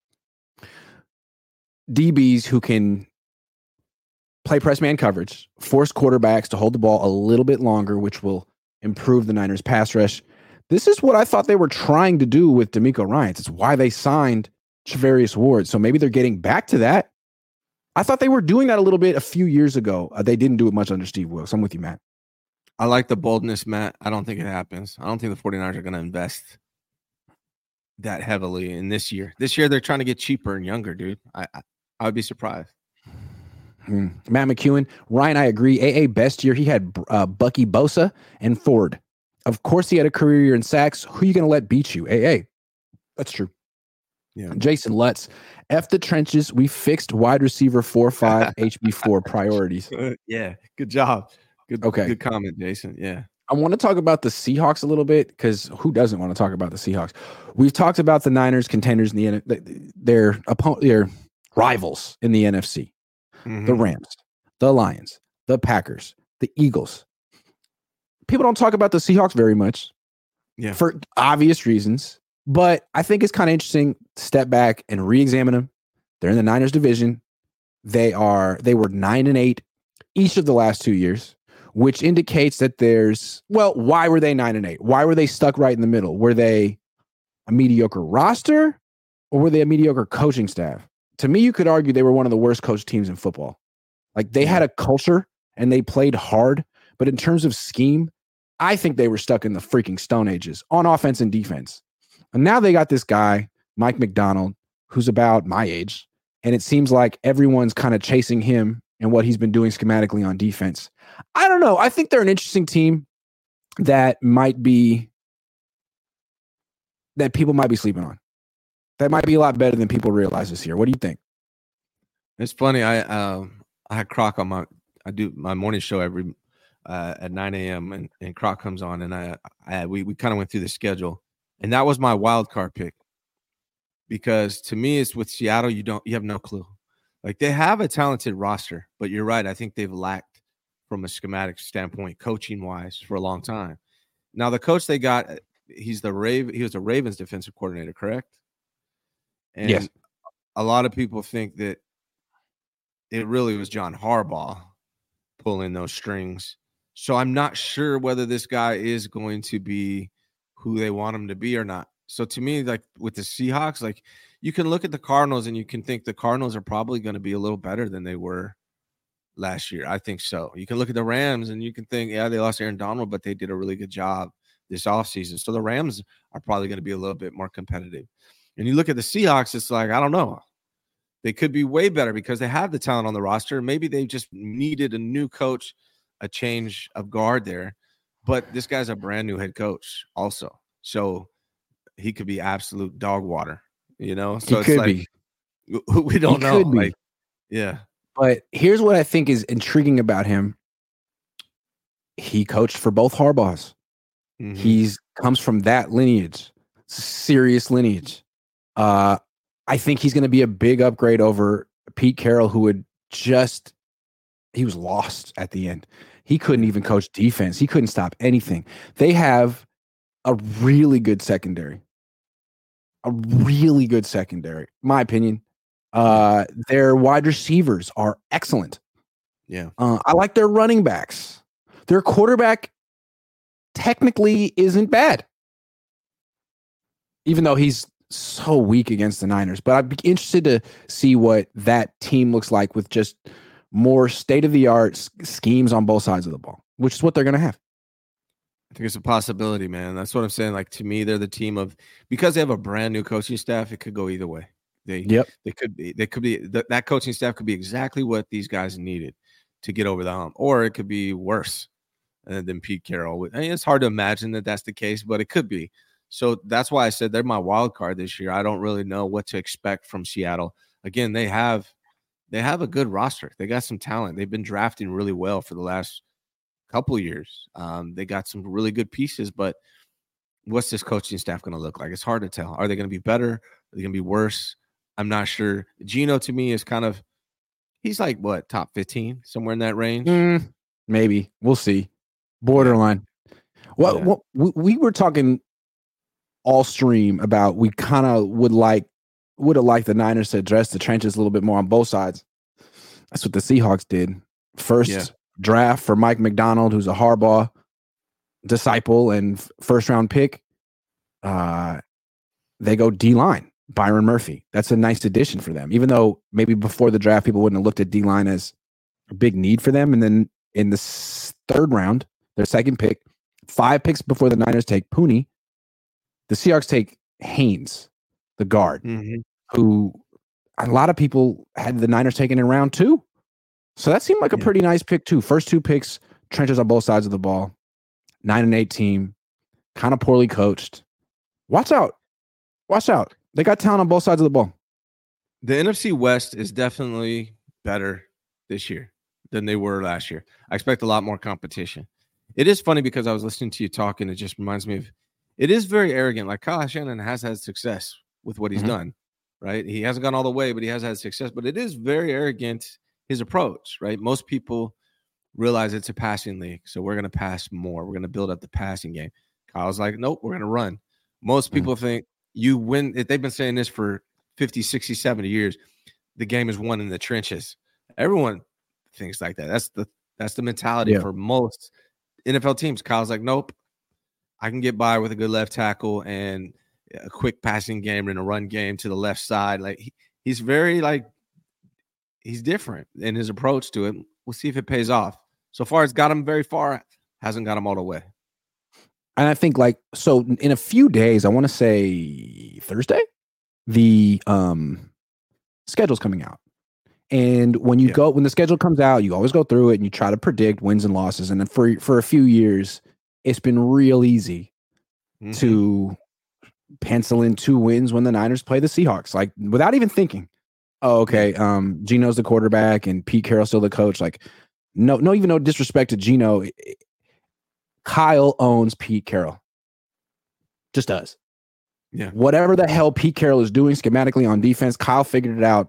DBs who can play press man coverage, force quarterbacks to hold the ball a little bit longer, which will improve the Niners pass rush. This is what I thought they were trying to do with D'Amico Ryans. It's why they signed Charvarius Ward. So maybe they're getting back to that. I thought they were doing that a little bit a few years ago. They didn't do it much under Steve Wilks. I'm with you, Matt. I like the boldness, Matt. I don't think it happens. I don't think the 49ers are going to invest that heavily in this year. This year, they're trying to get cheaper and younger, dude. I would be surprised. Matt McEwen. Ryan, I agree. AA best year, he had Bucky Bosa and Ford. Of course, he had a career year in sacks. Who are you going to let beat you? AA. That's true. Yeah. Jason Lutz. F the trenches. We fixed wide receiver 4-5 HB4 priorities. Yeah. Good job. Good comment, Jason. Yeah. I want to talk about the Seahawks a little bit because who doesn't want to talk about the Seahawks? We've talked about the Niners contenders in their rivals in the NFC. The Rams, the Lions, the Packers, the Eagles. People don't talk about the Seahawks very much, for obvious reasons. But I think it's kind of interesting to step back and re-examine them. They're in the Niners division. They were 9-8 each of the last 2 years, which indicates that why were they 9-8? Why were they stuck right in the middle? Were they a mediocre roster or were they a mediocre coaching staff? To me, you could argue they were one of the worst coached teams in football. Like they had a culture and they played hard, but in terms of scheme, I think they were stuck in the freaking Stone Ages on offense and defense. And now they got this guy, Mike McDonald, who's about my age, and it seems like everyone's kind of chasing him and what he's been doing schematically on defense. I don't know. I think they're an interesting team that people might be sleeping on. That might be a lot better than people realize this year. What do you think? It's funny. I had Croc on I do my morning show every at 9 a.m. and Croc comes on and we kind of went through the schedule and that was my wild card pick because to me it's with Seattle you have no clue. Like they have a talented roster, but you're right. I think they've lacked from a schematic standpoint, coaching wise, for a long time. Now the coach they got, he was a Ravens defensive coordinator, correct? And yes. A lot of people think that it really was John Harbaugh pulling those strings. So I'm not sure whether this guy is going to be who they want him to be or not. So to me, like with the Seahawks, like you can look at the Cardinals and you can think the Cardinals are probably going to be a little better than they were last year. I think so. You can look at the Rams and you can think, yeah, they lost Aaron Donald, but they did a really good job this offseason. So the Rams are probably going to be a little bit more competitive. And you look at the Seahawks, it's like, I don't know. They could be way better because they have the talent on the roster. Maybe they just needed a new coach, a change of guard there. But this guy's a brand new head coach also. So he could be absolute dog water, you know? So it's like, we don't know. Like, yeah. But here's what I think is intriguing about him. He coached for both Harbaughs. Mm-hmm. He comes from that lineage, serious lineage. I think he's going to be a big upgrade over Pete Carroll, who he was lost at the end. He couldn't even coach defense. He couldn't stop anything. They have a really good secondary. A really good secondary, my opinion. Their wide receivers are excellent. Yeah. I like their running backs. Their quarterback technically isn't bad, even though he's so weak against the Niners. But I'd be interested to see what that team looks like with just more state-of-the-art schemes on both sides of the ball, which is what they're going to have. I think it's a possibility, man. That's what I'm saying. Like, to me, they're the team of, because they have a brand new coaching staff, it could go either way. They could be that coaching staff could be exactly what these guys needed to get over the hump, or it could be worse than Pete Carroll. I mean, it's hard to imagine that that's the case, but it could be. So that's why I said they're my wild card this year. I don't really know what to expect from Seattle. Again, they have a good roster. They got some talent. They've been drafting really well for the last couple years. They got some really good pieces, but what's this coaching staff going to look like? It's hard to tell. Are they going to be better? Are they going to be worse? I'm not sure. Geno, to me, is kind of, he's like, what, top 15, somewhere in that range? Maybe. We'll see. Borderline. Well, we were talking all stream about we kind of would have liked the Niners to address the trenches a little bit more on both sides. That's what the Seahawks did. First draft for Mike McDonald, who's a Harbaugh disciple and first round pick. They go D-line, Byron Murphy. That's a nice addition for them, even though maybe before the draft people wouldn't have looked at D-line as a big need for them. And then in the third round, their second pick, 5 picks before the Niners take Pooney, the Seahawks take Haynes, the guard, who a lot of people had the Niners taken in round 2. So that seemed like a pretty nice pick too. First 2 picks, trenches on both sides of the ball, 9-8 team, kind of poorly coached. Watch out. They got talent on both sides of the ball. The NFC West is definitely better this year than they were last year. I expect a lot more competition. It is funny because I was listening to you talk, and it just reminds me of, it is very arrogant. Like, Kyle Shanahan has had success with what he's done, right? He hasn't gone all the way, but he has had success. But it is very arrogant, his approach, right? Most people realize it's a passing league, so we're going to pass more. We're going to build up the passing game. Kyle's like, nope, we're going to run. Most people think you win. They've been saying this for 50, 60, 70 years. The game is won in the trenches. Everyone thinks like that. That's the mentality for most NFL teams. Kyle's like, nope, I can get by with a good left tackle and a quick passing game and a run game to the left side. Like, he's very, like, he's different in his approach to it. We'll see if it pays off. So far, it's got him very far. Hasn't got him all the way. And I think, like, so in a few days, I want to say Thursday, the schedule's coming out. And when you when the schedule comes out, you always go through it and you try to predict wins and losses. And then for a few years, it's been real easy to pencil in 2 wins when the Niners play the Seahawks, like, without even thinking. Oh, okay. Geno's the quarterback and Pete Carroll's still the coach. Like, no disrespect to Geno. Kyle owns Pete Carroll. Just does. Yeah. Whatever the hell Pete Carroll is doing schematically on defense, Kyle figured it out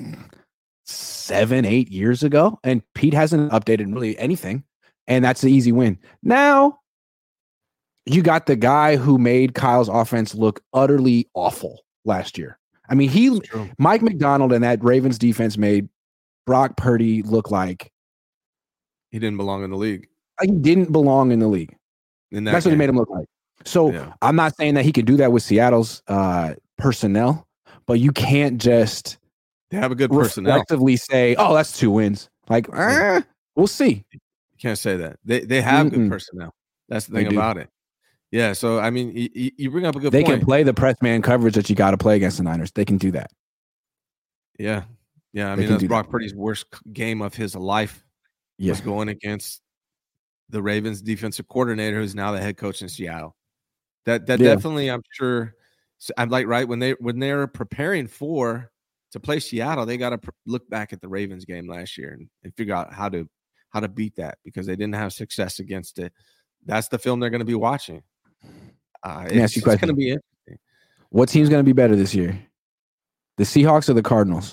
7-8 years ago, and Pete hasn't updated really anything, and that's the easy win. Now, you got the guy who made Kyle's offense look utterly awful last year. I mean, Mike McDonald and that Ravens defense made Brock Purdy look like he didn't belong in the league. He didn't belong in the league. That's what he made him look like. So I'm not saying that he could do that with Seattle's personnel, but you can't just they have a good personnel. Reflectively say, "Oh, that's 2 wins." Like, we'll see. You can't say that. They have good personnel. That's the thing about it. Yeah. So I mean, you bring up a good point. They can play the press man coverage that you got to play against the Niners. They can do that. Yeah. I mean, that's Brock Purdy's worst game of his life. Was going against the Ravens defensive coordinator, who's now the head coach in Seattle. That definitely, I'm sure. I'm like, right, when they're preparing to play Seattle, they got to look back at the Ravens game last year and figure out how to beat that, because they didn't have success against it. That's the film they're going to be watching. It's going to be interesting. What team's going to be better this year? The Seahawks or the Cardinals?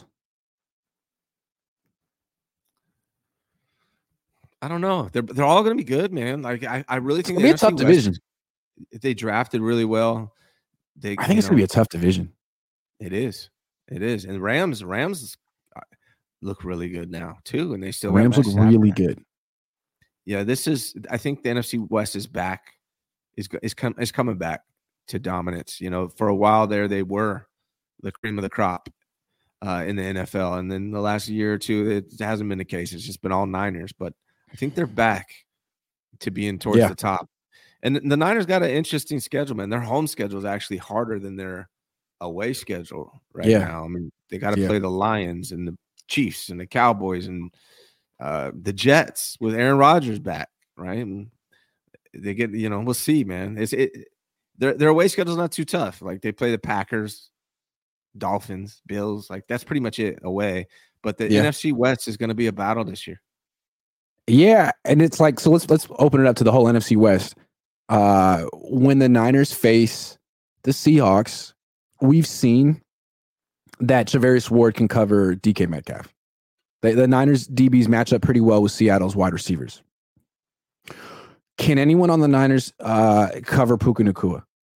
I don't know. They're all going to be good, man. Like, I really think it's a tough division. They drafted really well. I think it's gonna be a tough division. It is. And Rams look really good now too, and they still Rams look really good. Yeah, I think the NFC West is back. Is coming back to dominance. For a while there, they were the cream of the crop in the NFL, and then the last year or two, it hasn't been the case. It's just been all Niners, but I think they're back to being towards the top. And the Niners got an interesting schedule, man. Their home schedule is actually harder than their away schedule now. I mean, they got to play the Lions and the Chiefs and the Cowboys and the Jets with Aaron Rodgers back, right? And they get, we'll see, man. Their away schedule is not too tough. Like they play the Packers, Dolphins, Bills. Like that's pretty much it away. But the NFC West is going to be a battle this year. Yeah, and it's like, so let's open it up to the whole NFC West. When the Niners face the Seahawks, we've seen that Charvarius Ward can cover DK Metcalf. The Niners DBs match up pretty well with Seattle's wide receivers. Can anyone on the Niners cover Puka Nacua?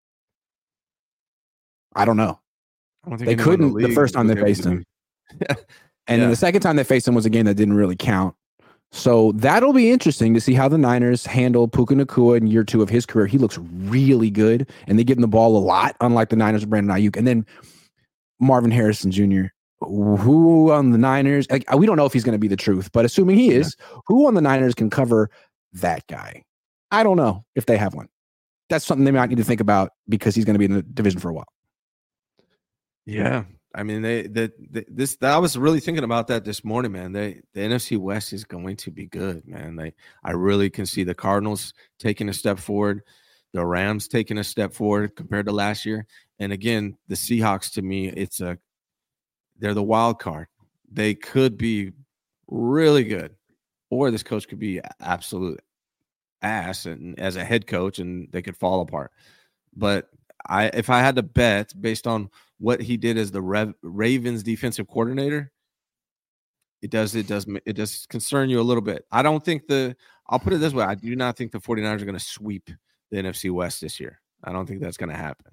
I don't know. They couldn't the first time they faced him. And then the second time they faced him was a game that didn't really count. So that'll be interesting to see how the Niners handle Puka Nacua in year 2 of his career. He looks really good, and they give him the ball a lot, unlike the Niners of Brandon Ayuk. And then Marvin Harrison Jr., who on the Niners, we don't know if he's going to be the truth, but assuming he is, who on the Niners can cover that guy? I don't know if they have one. That's something they might need to think about because he's going to be in the division for a while. Yeah. I mean, I was really thinking about that this morning, man. The NFC West is going to be good, man. I really can see the Cardinals taking a step forward, the Rams taking a step forward compared to last year. And again, the Seahawks, to me, they're the wild card. They could be really good, or this coach could be absolute ass and as a head coach, and they could fall apart. But if I had to bet based on what he did as the Ravens defensive coordinator, it does concern you a little bit. I don't think I'll put it this way. I do not think the 49ers are going to sweep the NFC West this year. I don't think that's going to happen.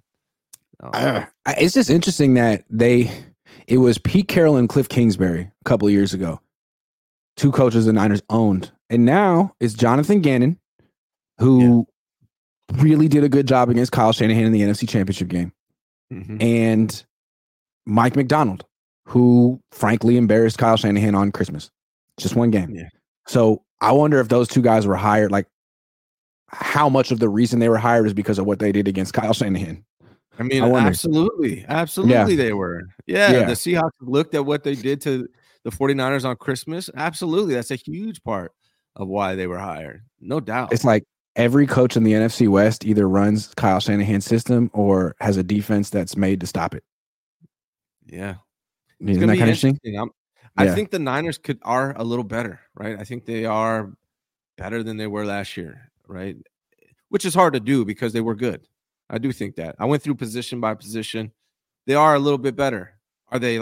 It's just interesting that it was Pete Carroll and Cliff Kingsbury a couple of years ago, 2 coaches the Niners owned. And now it's Jonathan Gannon, who really did a good job against Kyle Shanahan in the NFC Championship game. Mm-hmm. And Mike McDonald, who frankly embarrassed Kyle Shanahan on Christmas. Just one game. Yeah. So I wonder if those 2 guys were hired, like how much of the reason they were hired is because of what they did against Kyle Shanahan. I mean, absolutely they were. Yeah, the Seahawks looked at what they did to the 49ers on Christmas. Absolutely. That's a huge part of why they were hired. No doubt. It's like every coach in the NFC West either runs Kyle Shanahan's system or has a defense that's made to stop it. Yeah. Isn't that kind of interesting? I think the Niners are a little better, right? I think they are better than they were last year, right? Which is hard to do because they were good. I do think that. I went through position by position. They are a little bit better. Are they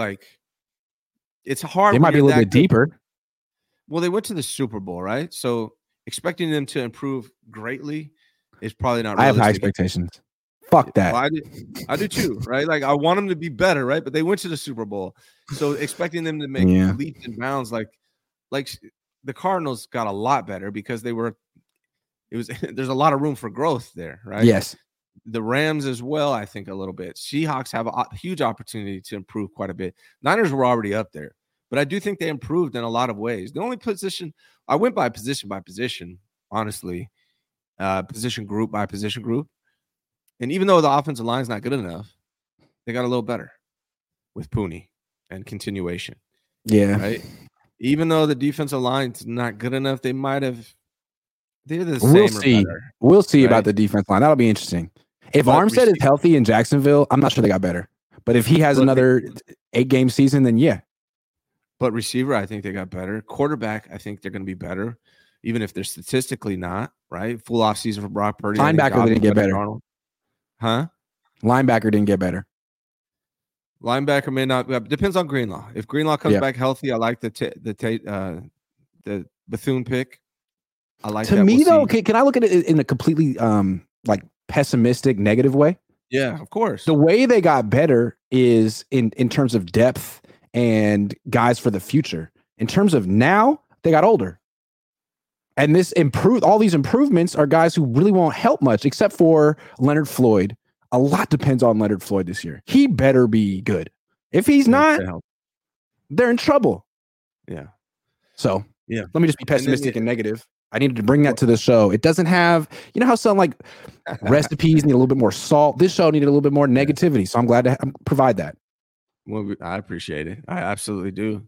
it's hard. They might be a little bit deeper. Well, they went to the Super Bowl, right? So expecting them to improve greatly is probably not realistic. I have high expectations. Fuck that. Well, I do too, right? Like I want them to be better, right? But they went to the Super Bowl. So expecting them to make leaps and bounds like the Cardinals got a lot better because there's a lot of room for growth there, right? Yes. The Rams as well, I think a little bit. Seahawks have a huge opportunity to improve quite a bit. Niners were already up there, but I do think they improved in a lot of ways. The only position I went by position, honestly, position group by position group. And even though the offensive line is not good enough, they got a little better with Pooney and continuation. Yeah. Right. Even though the defensive line's not good enough, they're the same. We'll see about the defense line. That'll be interesting. If Armstead is healthy in Jacksonville, I'm not sure they got better. But if he has another 8-game season, then yeah. But receiver, I think they got better. Quarterback, I think they're going to be better, even if they're statistically not, right? Full off season for Brock Purdy. Linebacker didn't get better. Huh? Linebacker didn't get better. Linebacker may not. Depends on Greenlaw. If Greenlaw comes back healthy, I like the Bethune pick. I like. To me, though, can I look at it in a completely pessimistic, negative way. Yeah, of course. The way they got better is in terms of depth and guys for the future. In terms of now, they got older. And all these improvements are guys who really won't help much, except for Leonard Floyd. A lot depends on Leonard Floyd this year. He better be good. If he's not, they're in trouble. Yeah. So let me just be pessimistic and negative. I needed to bring that to the show. It doesn't have, how some like recipes need a little bit more salt. This show needed a little bit more negativity. So I'm glad to provide that. Well, I appreciate it. I absolutely do.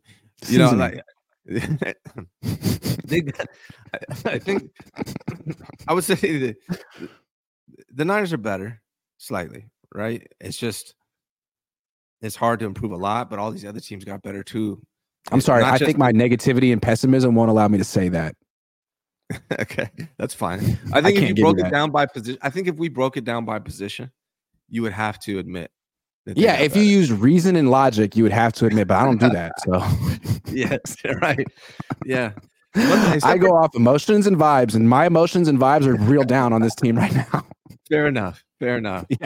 I think I would say the Niners are better slightly, right? It's hard to improve a lot, but all these other teams got better too. I'm sorry. I think my negativity and pessimism won't allow me to say that. Okay, that's fine. I think if you broke it down by position, if we broke it down by position, you would have to admit. Yeah, if you use reason and logic, you would have to admit, but I don't do that. So, yes, right. Yeah, I go off emotions and vibes, and my emotions and vibes are real down on this team right now. Fair enough. Yeah.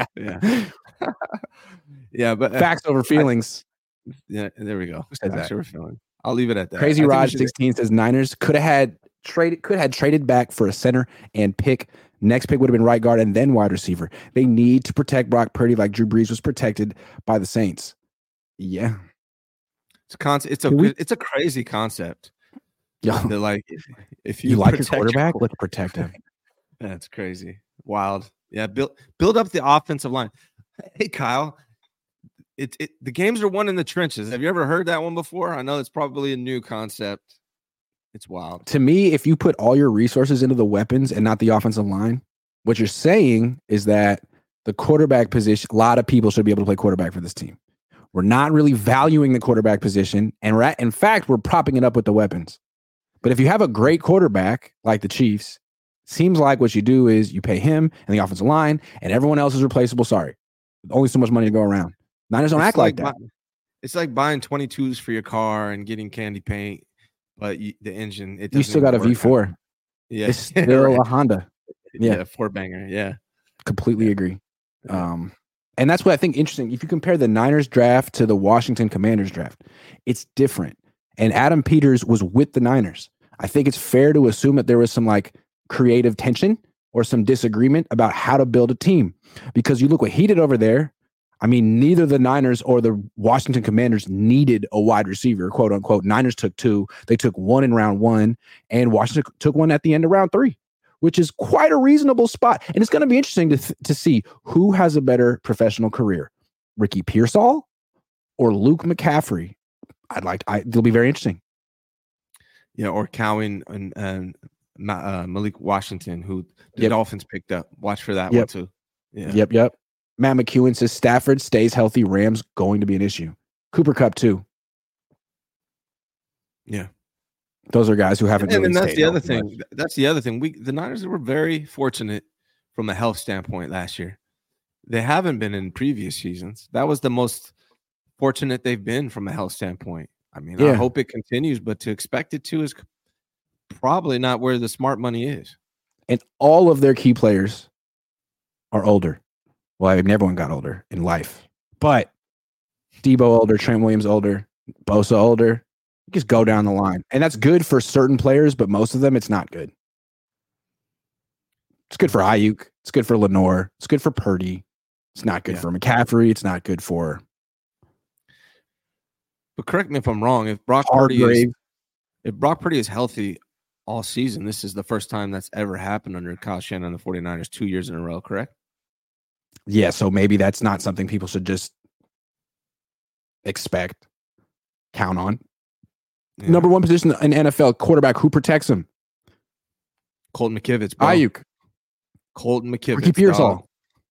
Yeah, but facts over feelings. Yeah, there we go. Facts over feelings. I'll leave it at that. Crazy Raj 16 says Niners could have traded back for a center and pick. Next pick would have been right guard and then wide receiver. They need to protect Brock Purdy like Drew Brees was protected by the Saints. Yeah, it's a crazy concept. Yeah, like if you like your quarterback, let's protect him. That's crazy, wild. Yeah, build up the offensive line. Hey, Kyle, the games are won in the trenches. Have you ever heard that one before? I know it's probably a new concept. It's wild. To me, if you put all your resources into the weapons and not the offensive line, what you're saying is that the quarterback position, a lot of people should be able to play quarterback for this team. We're not really valuing the quarterback position. And in fact, we're propping it up with the weapons. But if you have a great quarterback like the Chiefs, seems like what you do is you pay him and the offensive line and everyone else is replaceable. Sorry. Only so much money to go around. Niners don't act like that. It's like buying 22s for your car and getting candy paint. But the engine, you still got a V4. Yeah, it's still a Honda. Yeah, 4-banger. Yeah, completely agree. And that's what I think interesting. If you compare the Niners draft to the Washington Commanders draft, it's different. And Adam Peters was with the Niners. I think it's fair to assume that there was some like creative tension or some disagreement about how to build a team, because you look what he did over there. I mean, neither the Niners or the Washington Commanders needed a wide receiver, quote unquote. Niners took 2. They took 1 in round 1, and Washington took 1 at the end of round 3, which is quite a reasonable spot. And it's going to be interesting to see who has a better professional career, Ricky Pearsall or Luke McCaffrey. It'll be very interesting. Yeah, or Cowan and Malik Washington, who the Dolphins picked up. Watch for that one too. Yeah. Yep. Matt McEwen says Stafford stays healthy. Rams going to be an issue. Cooper Kupp too. Yeah. Those are guys who haven't. And that's the other thing. Much. That's the other thing. The Niners were very fortunate from a health standpoint last year. They haven't been in previous seasons. That was the most fortunate they've been from a health standpoint. I mean, I hope it continues, but to expect it to is probably not where the smart money is. And all of their key players are older. Well, I mean, everyone got older in life, but Debo older, Trent Williams older, Bosa older. Just go down the line. And that's good for certain players, but most of them, it's not good. It's good for Ayuk. It's good for Lenore. It's good for Purdy. It's not good for McCaffrey. It's not good for. But correct me if I'm wrong. If Brock Purdy is healthy all season, this is the first time that's ever happened under Kyle Shanahan and the 49ers 2 years in a row, correct? Yeah, so maybe that's not something people should just count on. Yeah. Number 1 position in NFL, quarterback. Who protects him? Colton McKivitz, bro. Ayuk. Colton McKivitz. Ricky Pearsall.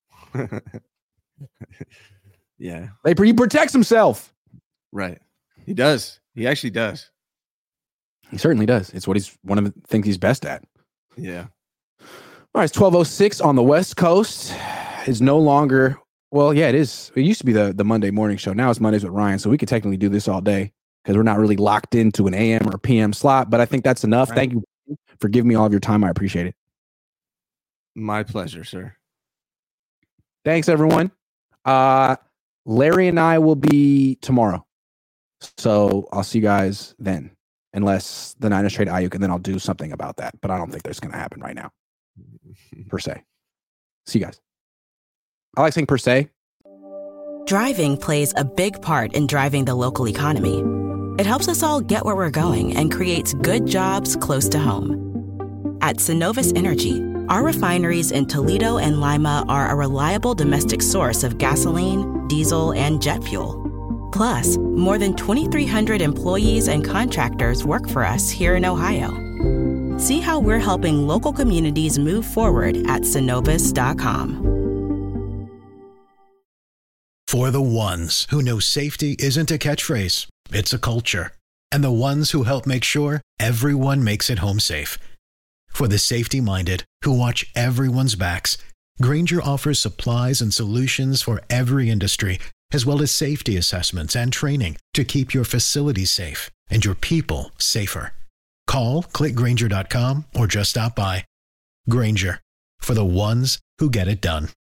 Yeah. He protects himself. Right. He does. He actually does. He certainly does. It's one of the things he's best at. Yeah. All right, it's 12:06 on the West Coast. Is no longer, well, yeah, it is. It used to be the Monday morning show. Now it's Mondays with Ryan, so we could technically do this all day because we're not really locked into an AM or PM slot, but I think that's enough. Right. Thank you for giving me all of your time. I appreciate it. My pleasure, sir. Thanks, everyone. Larry and I will be tomorrow. So I'll see you guys then. Unless the Niners trade Ayuk, and then I'll do something about that. But I don't think that's going to happen right now, per se. See you guys. I like saying per se. Driving plays a big part in driving the local economy. It helps us all get where we're going and creates good jobs close to home. At Synovus Energy, our refineries in Toledo and Lima are a reliable domestic source of gasoline, diesel, and jet fuel. Plus, more than 2,300 employees and contractors work for us here in Ohio. See how we're helping local communities move forward at Synovus.com. For the ones who know safety isn't a catchphrase, it's a culture. And the ones who help make sure everyone makes it home safe. For the safety-minded who watch everyone's backs, Grainger offers supplies and solutions for every industry, as well as safety assessments and training to keep your facilities safe and your people safer. Call, click Grainger.com, or just stop by. Grainger, for the ones who get it done.